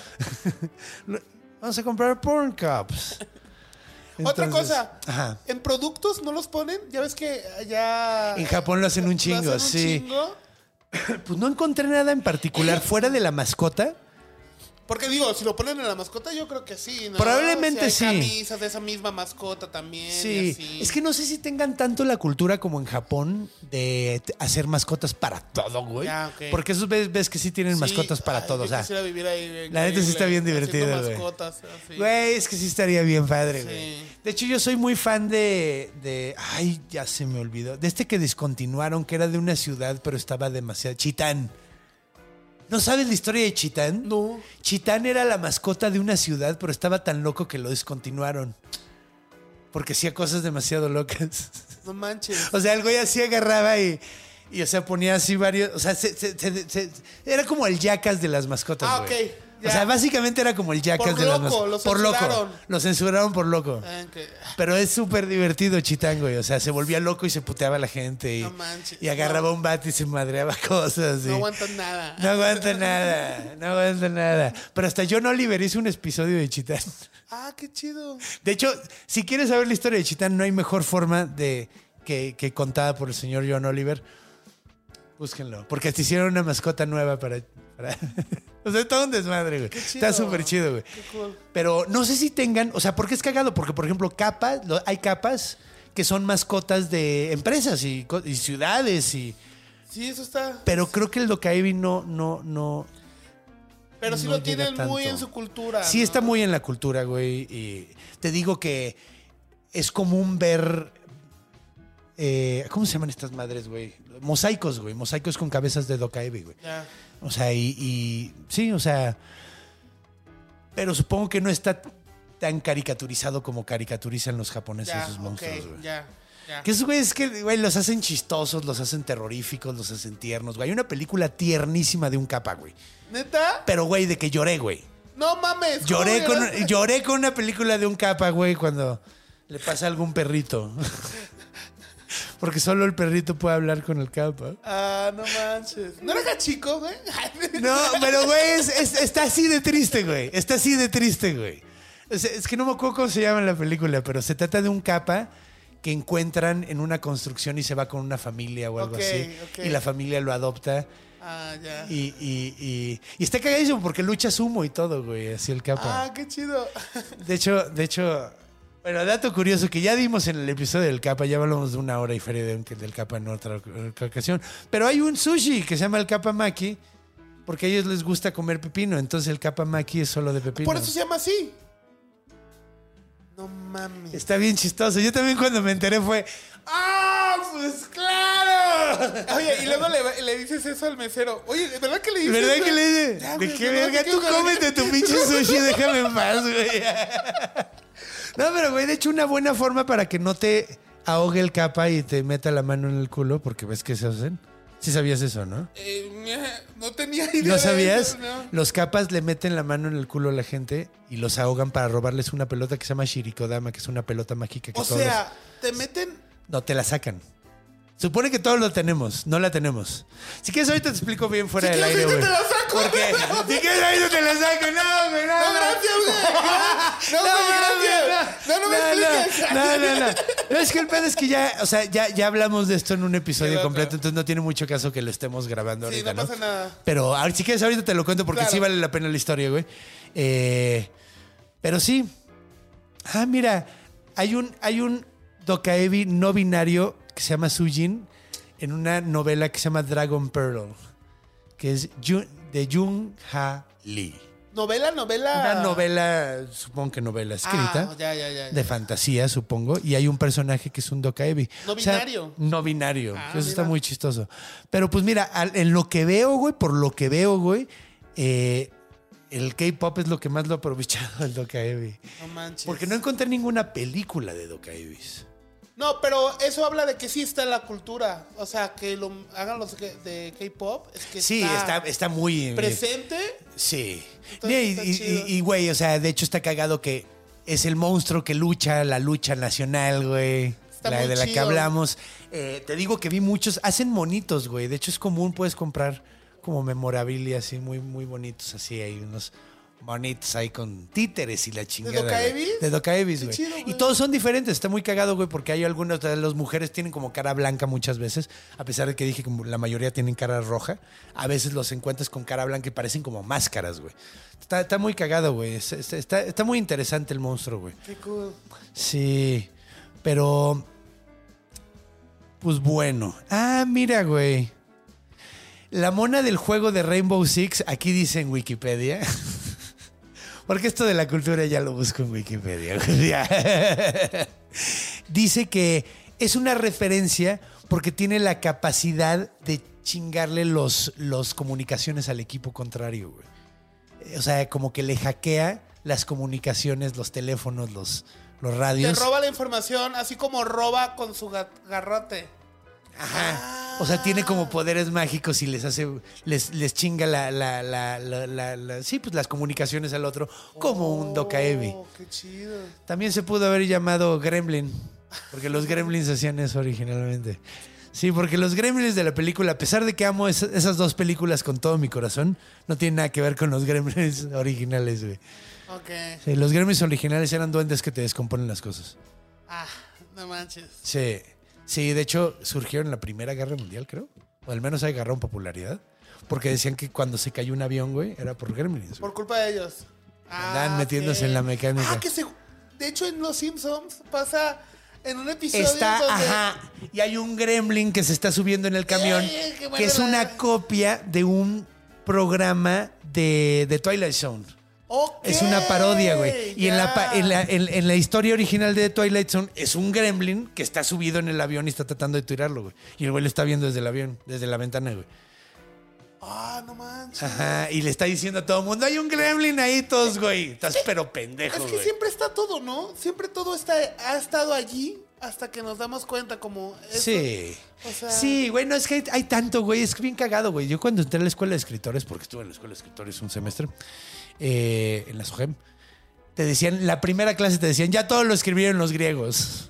Vamos a comprar porn cups. Otra Entonces, cosa, ajá. en productos no los ponen. Ya ves que allá En Japón lo hacen un chingo, lo hacen un sí. chingo. Pues no encontré nada en particular fuera de la mascota. Porque digo, si lo ponen en la mascota, yo creo que sí, ¿no? Probablemente Si hay sí. camisas de esa misma mascota también. y Sí, así. es que no sé si tengan tanto la cultura como en Japón de hacer mascotas para todo, güey. Ya, ok. Porque esos ves que sí tienen Sí, mascotas para todo, yo o sea. quisiera vivir ahí. La neta sí está bien increíble, divertido, haciendo güey. mascotas, así. Güey, es que sí estaría bien padre, güey. Sí. De hecho, yo soy muy fan de... Ay, ya se me olvidó. De este que descontinuaron, que era de una ciudad, pero estaba demasiado... Chitán. ¿No sabes la historia de Chitán? No. Chitán era la mascota de una ciudad, pero estaba tan loco que lo descontinuaron. Porque hacía cosas demasiado locas. No manches. O sea, el güey así agarraba y o sea, ponía así varios... O sea, era como el Jackass de las mascotas, güey. Ok. Ya. O sea, básicamente era como el Jackass Por de las loco, mascotas. lo Por loco. censuraron. Lo censuraron por loco. Ok. Pero es súper divertido Chitán, güey. O sea, se volvía loco y se puteaba a la gente. No manches. Y agarraba un bate y se madreaba cosas. No y- aguantan nada. No aguanta nada. No aguanta nada. Pero hasta John Oliver hizo un episodio de Chitán. Ah, qué chido. De hecho, si quieres saber la historia de Chitán, no hay mejor forma de que contada por el señor John Oliver. Búsquenlo. Porque te hicieron una mascota nueva para... O sea, todo un desmadre, güey. Está súper chido, güey. Qué cool. Pero no sé si tengan... O sea, ¿por qué es cagado? Porque, por ejemplo, hay capas que son mascotas de empresas y ciudades y... Sí, eso está. Pero creo que el Dokaebi no... Pero sí no lo llega tienen muy tanto. en su cultura. Sí, ¿no? está muy en la cultura, güey. Y te digo que es común ver... ¿cómo se llaman estas madres, güey? Mosaicos, güey. Mosaicos con cabezas de Dokaebi, güey. Ya. O sea, y sí, o sea... Pero supongo que no está tan caricaturizado como caricaturizan los japoneses Ya, esos monstruos, güey. ya. Que esos güeyes güey, los hacen chistosos, los hacen terroríficos, los hacen tiernos, güey. Hay una película tiernísima de un capa, güey. ¿Neta? Pero, güey, de que lloré, güey. No mames. ¿cómo lloraste? Lloré con una película de un capa, güey, cuando le pasa a algún perrito. Porque solo el perrito puede hablar con el capa. Ah, no manches. ¿No era chico, güey? No, pero, güey, está así de triste, güey. Está así de triste, güey. Es que no me acuerdo cómo se llama la película, pero se trata de un capa que encuentran en una construcción y se va con una familia o algo así. Ok. Y la familia lo adopta. Ah, ya. Y está cagadísimo porque lucha sumo y todo, güey. Así el capa. Ah, qué chido. De hecho, bueno, dato curioso que ya dimos en el episodio del capa, ya hablamos de 1 hora y feria del capa en otra ocasión. Pero hay un sushi que se llama el capa maki porque a ellos les gusta comer pepino. Entonces el capa maki es solo de pepino. Por eso se llama así. No mames. Está bien chistoso. Yo también cuando me enteré fue... ¡Ah, pues claro! Oye, y luego le dices eso al mesero. Oye, ¿verdad que le dices ¿Verdad eso? que le dices? Ya, ¿De güey, qué ¿verdad verga? que Tú quiero cómete tu pinche sushi, déjame en paz, güey. No, pero güey, de hecho una buena forma para que no te ahogue el capa y te meta la mano en el culo, porque ves que se hacen. Sí sabías eso, ¿no? No tenía idea. ¿No de sabías? eso, ¿no? Los capas le meten la mano en el culo a la gente y los ahogan para robarles una pelota que se llama Shirikodama, que es una pelota mágica que O sea, te meten... No, te la sacan. Supone que todos lo tenemos, no la tenemos. Si quieres ahorita te explico bien fuera del aire, güey. te la saco. Porque si quieres ahorita te la saco, no, güey, No, gracias, güey. No, me expliques. No, es que el pedo es que ya, o sea, ya hablamos de esto en un episodio Qué loco. completo, entonces no tiene mucho caso que lo estemos grabando Sí, ahorita, no pasa nada. Pero a ver, si quieres ahorita te lo cuento porque Claro. sí vale la pena la historia, güey. Pero sí. Ah, mira, hay un Dokaebi no binario que se llama Sujin en una novela que se llama Dragon Pearl, que es de Jung Ha Lee. Novela. Una novela, supongo que novela escrita, Ya. de fantasía, supongo, y hay un personaje que es un Dokaebi. No binario. No binario. Ah, Eso está mira. muy chistoso. Pero pues mira, en lo que veo, güey, por lo que veo, güey, el K-pop es lo que más lo ha aprovechado el Dokaebi. No manches. Porque no encontré ninguna película de Dokaebis. No, pero eso habla de que sí está en la cultura. O sea, que lo hagan los de K-pop. Es que Sí, está muy... presente. Sí. Entonces está chido. Y, güey, o sea, de hecho está cagado que es el monstruo que lucha, la lucha nacional, güey. Está La muy de la que chido. hablamos. Te digo que vi muchos, hacen monitos, güey. De hecho es común, puedes comprar como memorabilia así, muy, muy bonitos. Así hay unos monitos ahí con títeres y la chingada. Dokaebis? De Dokaebis, Qué güey. chido, güey. Y todos son diferentes. Está muy cagado, güey, porque hay algunas de las mujeres tienen como cara blanca muchas veces, a pesar de que dije que la mayoría tienen cara roja. A veces los encuentras con cara blanca y parecen como máscaras, güey. Está muy cagado, güey. Está muy interesante el monstruo, güey. Qué cool. Sí, pero... Pues bueno. Ah, mira, güey. La mona del juego de Rainbow Six, aquí dice en Wikipedia. Porque esto de la cultura ya lo busco en Wikipedia. Dice que es una referencia porque tiene la capacidad de chingarle los comunicaciones al equipo contrario, güey. O sea, como que le hackea las comunicaciones, los teléfonos, los Te radios. roba la información así como roba con su garrote. Ajá. O sea, tiene como poderes mágicos y les hace, les chinga sí, pues las comunicaciones al otro, como un Dokaebi. Oh, qué chido. También se pudo haber llamado Gremlin, porque los Gremlins hacían eso originalmente. Sí, porque los Gremlins de la película, a pesar de que amo esas dos películas con todo mi corazón, no tienen nada que ver con los Gremlins originales, güey. Ok. Sí, los Gremlins originales eran duendes que te descomponen las cosas. Ah, no manches. Sí. Sí, de hecho surgieron en la Primera Guerra Mundial, creo. O al menos agarraron popularidad. Porque decían que cuando se cayó un avión, güey, era por gremlins. Güey. Por culpa de ellos. Andan metiéndose en la mecánica. De hecho, en Los Simpsons pasa en un episodio donde... Y hay un gremlin que se está subiendo en el camión, que es una copia de un programa de Twilight Zone. Okay. Es una parodia, güey. Y en la historia original de Twilight Zone es un gremlin que está subido en el avión y está tratando de tirarlo, güey. Y el güey lo está viendo desde el avión, desde la ventana, güey. No manches. Ajá, y le está diciendo a todo el mundo, hay un gremlin ahí, todos, güey. Estás pero pendejo, güey. Es que siempre está todo, ¿no? Siempre todo ha estado allí hasta que nos damos cuenta como... Eso. Sí. O sea... Sí, güey, no, es que hay tanto, güey. Es bien cagado, güey. Yo cuando entré a la escuela de escritores, porque estuve en la escuela de escritores un semestre, en la SOGEM, te decían, la primera clase te decían, ya todo lo escribieron los griegos.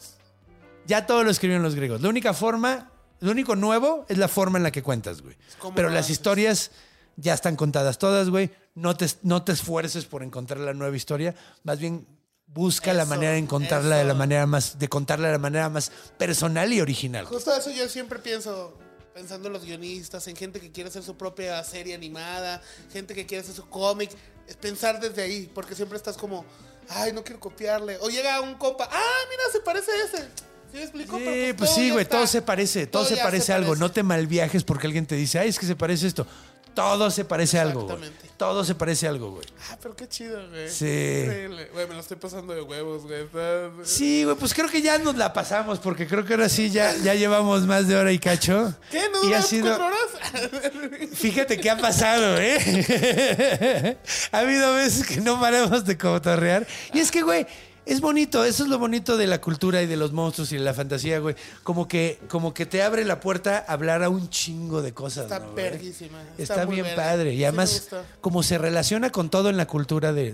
Ya todo lo escribieron los griegos. Lo único nuevo es la forma en la que cuentas, güey. Pero las historias ya están contadas todas, güey. No te esfuerces por encontrar la nueva historia. Más bien busca la manera de encontrarla de contarla de la manera más personal y original. Justo eso yo siempre pensando en los guionistas, en gente que quiere hacer su propia serie animada, gente que quiere hacer su cómic. Es pensar desde ahí, porque siempre estás como, ay, no quiero copiarle. O llega un compa, mira, se parece a ese. ¿Sí me explico? Sí, pues sí, güey, todo se parece. Todo se parece a algo. No te malviajes porque alguien te dice, ay, es que se parece esto. Todo se parece a algo, güey. Todo se parece a algo, güey. Pero qué chido, güey. Sí. Increíble. Güey, me lo estoy pasando de huevos, güey. Sí, güey, pues creo que ya nos la pasamos porque creo que ahora sí ya llevamos más de hora y cacho. ¿Qué? ¿No duras 4 horas? Fíjate qué ha pasado, ¿eh? Ha habido veces que no paramos de cotorrear. Y es que, güey, es bonito, eso es lo bonito de la cultura y de los monstruos y de la fantasía, güey. Como que te abre la puerta a hablar a un chingo de cosas. Está ¿no, verguísima. Está bien padre. Y además, como se relaciona con todo en la cultura de...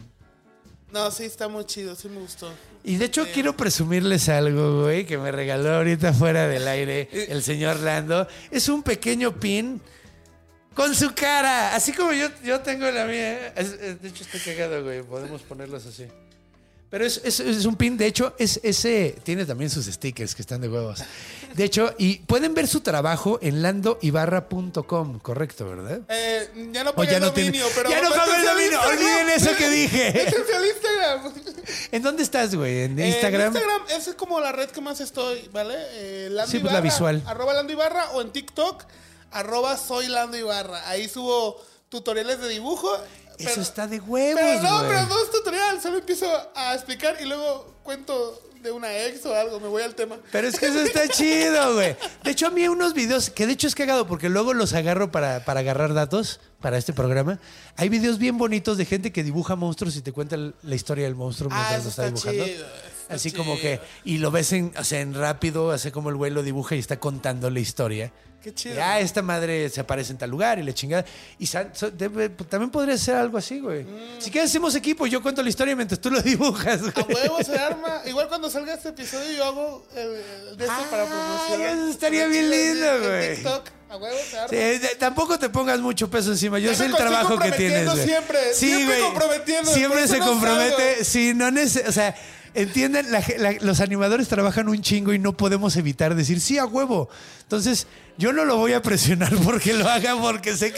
No, sí, está muy chido, sí me gustó. Y de hecho quiero presumirles algo, güey, que me regaló ahorita fuera del aire el señor Lando. Es un pequeño pin con su cara, así como yo tengo la mía. De hecho está cagado, güey, podemos ponerlos así. Pero es un pin, de hecho, ese tiene también sus stickers que están de huevos. De hecho, y pueden ver su trabajo en landoibarra.com, correcto, ¿verdad? Ya no pagué el dominio, pero... Ya no pagué el dominio, olviden eso que dije. Métanse al Instagram. ¿En dónde estás, güey? ¿En Instagram? En Instagram es como la red que más estoy, ¿vale? Lando sí, pues Ibarra, la visual. @LandoIbarra o en TikTok, @soyLandoIbarra. Ahí subo tutoriales de dibujo. Eso está de huevos, pero güey. No es tutorial, solo empiezo a explicar y luego cuento de una ex o algo, me voy al tema. Pero es que eso está chido, güey. De hecho, a mí hay unos videos, que de hecho es cagado, porque luego los agarro para agarrar datos para este programa. Hay videos bien bonitos de gente que dibuja monstruos y te cuenta la historia del monstruo mientras lo está dibujando. Chido, así chido. como que, y lo ves en rápido, así como el güey lo dibuja y está contando la historia. Qué chido. Ya, esta madre se aparece en tal lugar y la chingada. Y también podría ser algo así, güey. Si quieres, hacemos equipo. Yo cuento la historia mientras tú lo dibujas, güey. A huevo se arma. Igual cuando salga este episodio, yo hago el de esto para promoción. Eso estaría bien lindo, güey. TikTok. A huevo se arma. Sí, tampoco te pongas mucho peso encima. Yo Ya sé el me estoy trabajo que tienes, güey. Siempre comprometiendo. Siempre se no compromete. salgo. Sí, no o sea, entienden, los animadores trabajan un chingo y no podemos evitar decir sí a huevo. Entonces, yo no lo voy a presionar porque lo haga, porque sé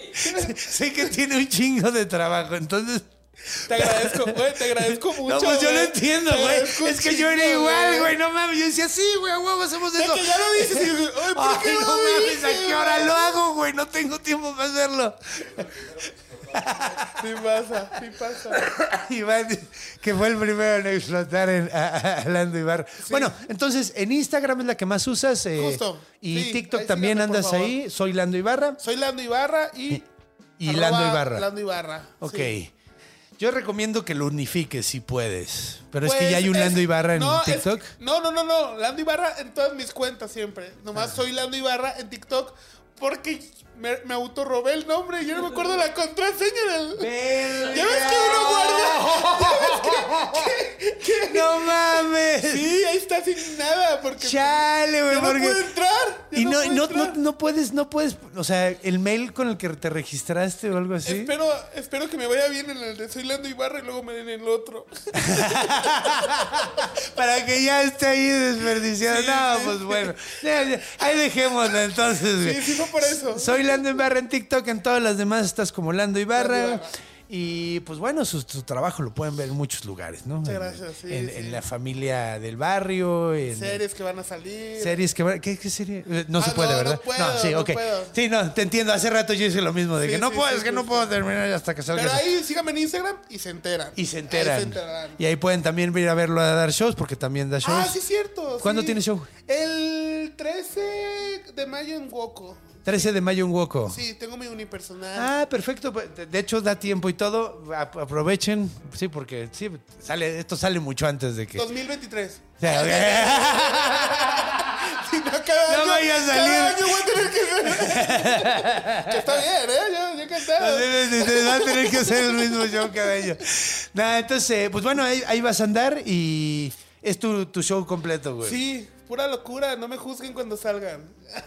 que tiene un chingo de trabajo. Entonces, te agradezco mucho. No, pues yo lo güey. entiendo, güey. Es que yo era igual, güey. No mames. Yo decía, sí, güey, a huevo, hacemos eso. Es que ya lo dices y digo, ay, ¿por qué no lo mames, dices? ¿a qué hora lo hago, güey? No tengo tiempo para hacerlo. Sí pasa. Iván, que fue el primero en explotar a Lando Ibarra. Sí. Bueno, entonces, en Instagram es la que más usas. Justo. Y sí, TikTok también andas ahí. Soy Lando Ibarra. Soy Lando Ibarra y Lando Ibarra. Lando Ibarra. Ok. Sí. Yo recomiendo que lo unifiques si puedes. Pero pues es que ya hay un Lando Ibarra en TikTok. No. Lando Ibarra en todas mis cuentas siempre. Nomás soy Lando Ibarra en TikTok porque me autorrobé el nombre y yo no me acuerdo la contraseña del... ¿Ya ves que uno guarda? ¡No mames! Sí, ahí está sin nada, porque Chale, güey, yo no porque... puedo entrar. Y no puedes, o sea, el mail con el que te registraste o algo así. Espero que me vaya bien en el de Soy Lando Ibarra y luego me den el otro. Para que ya esté ahí desperdiciado. Sí, no, sí, pues sí. bueno. Ya, ahí dejémoslo entonces, güey. Sí, fue por eso. Soy Lando Ibarra en TikTok, en todas las demás estás como Lando Ibarra. Lando Ibarra. Y pues bueno, su trabajo lo pueden ver en muchos lugares, ¿no? Muchas gracias, sí, en sí. la familia del barrio. Series que van a salir. Series que van... ¿Qué serie? No se puede, no, ¿verdad? no puedo, sí, no ok. puedo. Sí, no, te entiendo. Hace rato yo hice lo mismo, de Sí, que no sí, puedo, sí, es que sí, no sí. puedo terminar hasta que salga. Pero ahí síganme en Instagram y se enteran. Y se Ahí enteran. Y ahí pueden también ir a verlo a dar shows, porque también da shows. Ah, sí, cierto. ¿Cuándo sí. tiene show? El 13 de mayo en Woco. 13 de mayo en Woco. Sí, tengo mi unipersonal. Ah, perfecto. De hecho, da tiempo y todo. Aprovechen. Sí, porque sí, esto sale mucho antes de que... 2023. O sea, Si no, cada No año, vaya a salir. Cada año voy a tener que... que está bien, ¿eh? Yo encantado. Te va a tener que hacer el mismo show cada año. Nada, entonces, pues bueno, ahí vas a andar y es tu show completo, güey. Sí, pura locura. No me juzguen cuando salgan.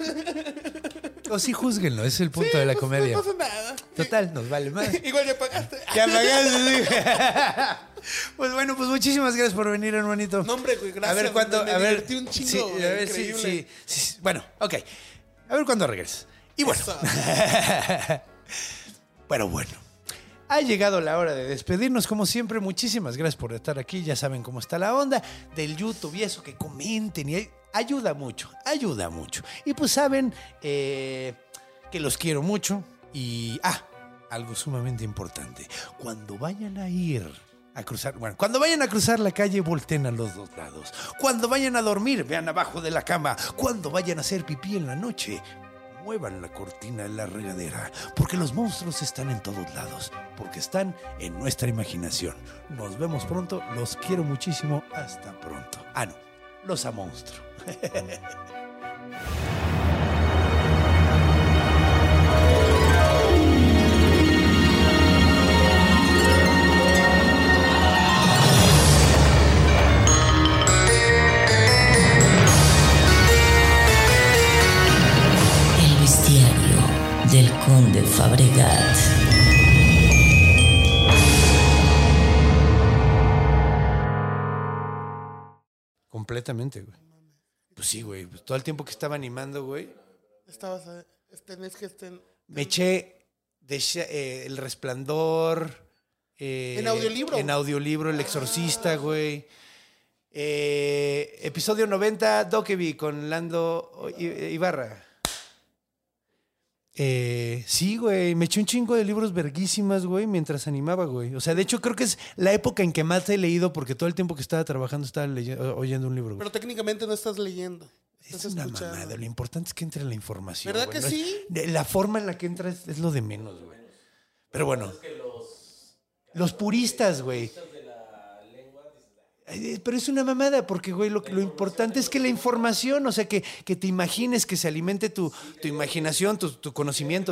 O sí, júzguenlo, ese es el punto de la pues, comedia. No pasa nada. Total, nos vale más. Igual ya pagaste. Ya pagaste, sí. Pues bueno, pues muchísimas gracias por venir, hermanito. No, hombre, güey, gracias. A ver cuándo. Me divertí un chingo, sí, güey, a ver, increíble. sí. Bueno, ok. A ver cuándo regresas. Y bueno. Eso. Bueno. Ha llegado la hora de despedirnos, como siempre. Muchísimas gracias por estar aquí. Ya saben cómo está la onda del YouTube y eso, que comenten. Y ayuda mucho. Y pues saben que los quiero mucho. Y, algo sumamente importante. Cuando vayan a ir a cruzar, cuando vayan a cruzar la calle, volteen a los dos lados. Cuando vayan a dormir, vean abajo de la cama. Cuando vayan a hacer pipí en la noche, muevan la cortina en la regadera, porque los monstruos están en todos lados, porque están en nuestra imaginación. Nos vemos pronto, los quiero muchísimo, hasta pronto. No, los a monstruo. Del Conde Fabregat. Completamente, güey. Pues sí, güey. Pues todo el tiempo que estaba animando, güey. Tenés que estén... Me eché El Resplandor. En audiolibro. En audiolibro, El Exorcista, güey. Episodio 90, Dokeby con Lando Ibarra. Sí, güey, me eché un chingo de libros verguísimas, güey, mientras animaba, güey. O sea, de hecho, creo que es la época en que más he leído, porque todo el tiempo que estaba trabajando estaba oyendo un libro, güey. Pero técnicamente no estás leyendo. Estás Es una escuchando. mamada. Lo importante es que entre la información. ¿Verdad güey. que sí? La forma en la que entra es lo de menos, güey. Pero bueno. Los puristas, güey. Pero es una mamada, porque, güey, lo importante es que la información, o sea, que te imagines, que se alimente tu imaginación, tu conocimiento,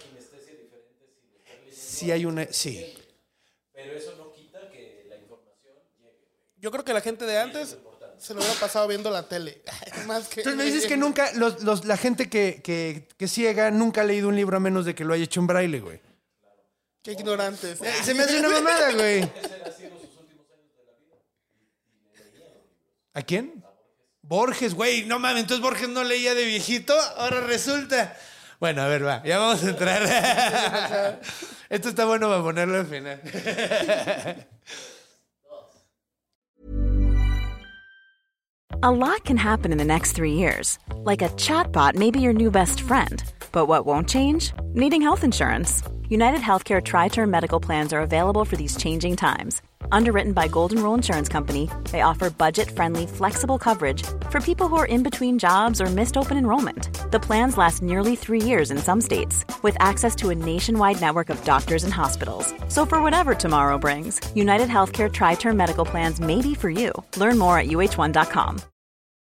Sí hay una... Sí. Pero eso no quita que la información llegue. Yo creo que la gente de antes se lo hubiera pasado viendo la tele. Más que... Entonces me dices que nunca... la gente que ciega nunca ha leído un libro a menos de que lo haya hecho en braille, güey. Qué ignorantes. Se me hace una mamada, güey. ¿A quién? Borges, güey. No mames, entonces Borges no leía de viejito. Ahora resulta. Bueno, a ver, va. Ya vamos a entrar. Esto está bueno para ponerlo al final. A lot can happen in the next 3 years. Like a chatbot may be your new best friend. But what won't change? Needing health insurance. United Healthcare Tri-Term Medical Plans are available for these changing times. Underwritten by Golden Rule Insurance Company, they offer budget-friendly, flexible coverage for people who are in between jobs or missed open enrollment. The plans last nearly 3 years in some states, with access to a nationwide network of doctors and hospitals. So for whatever tomorrow brings, United Healthcare Tri-Term Medical Plans may be for you. Learn more at uh1.com.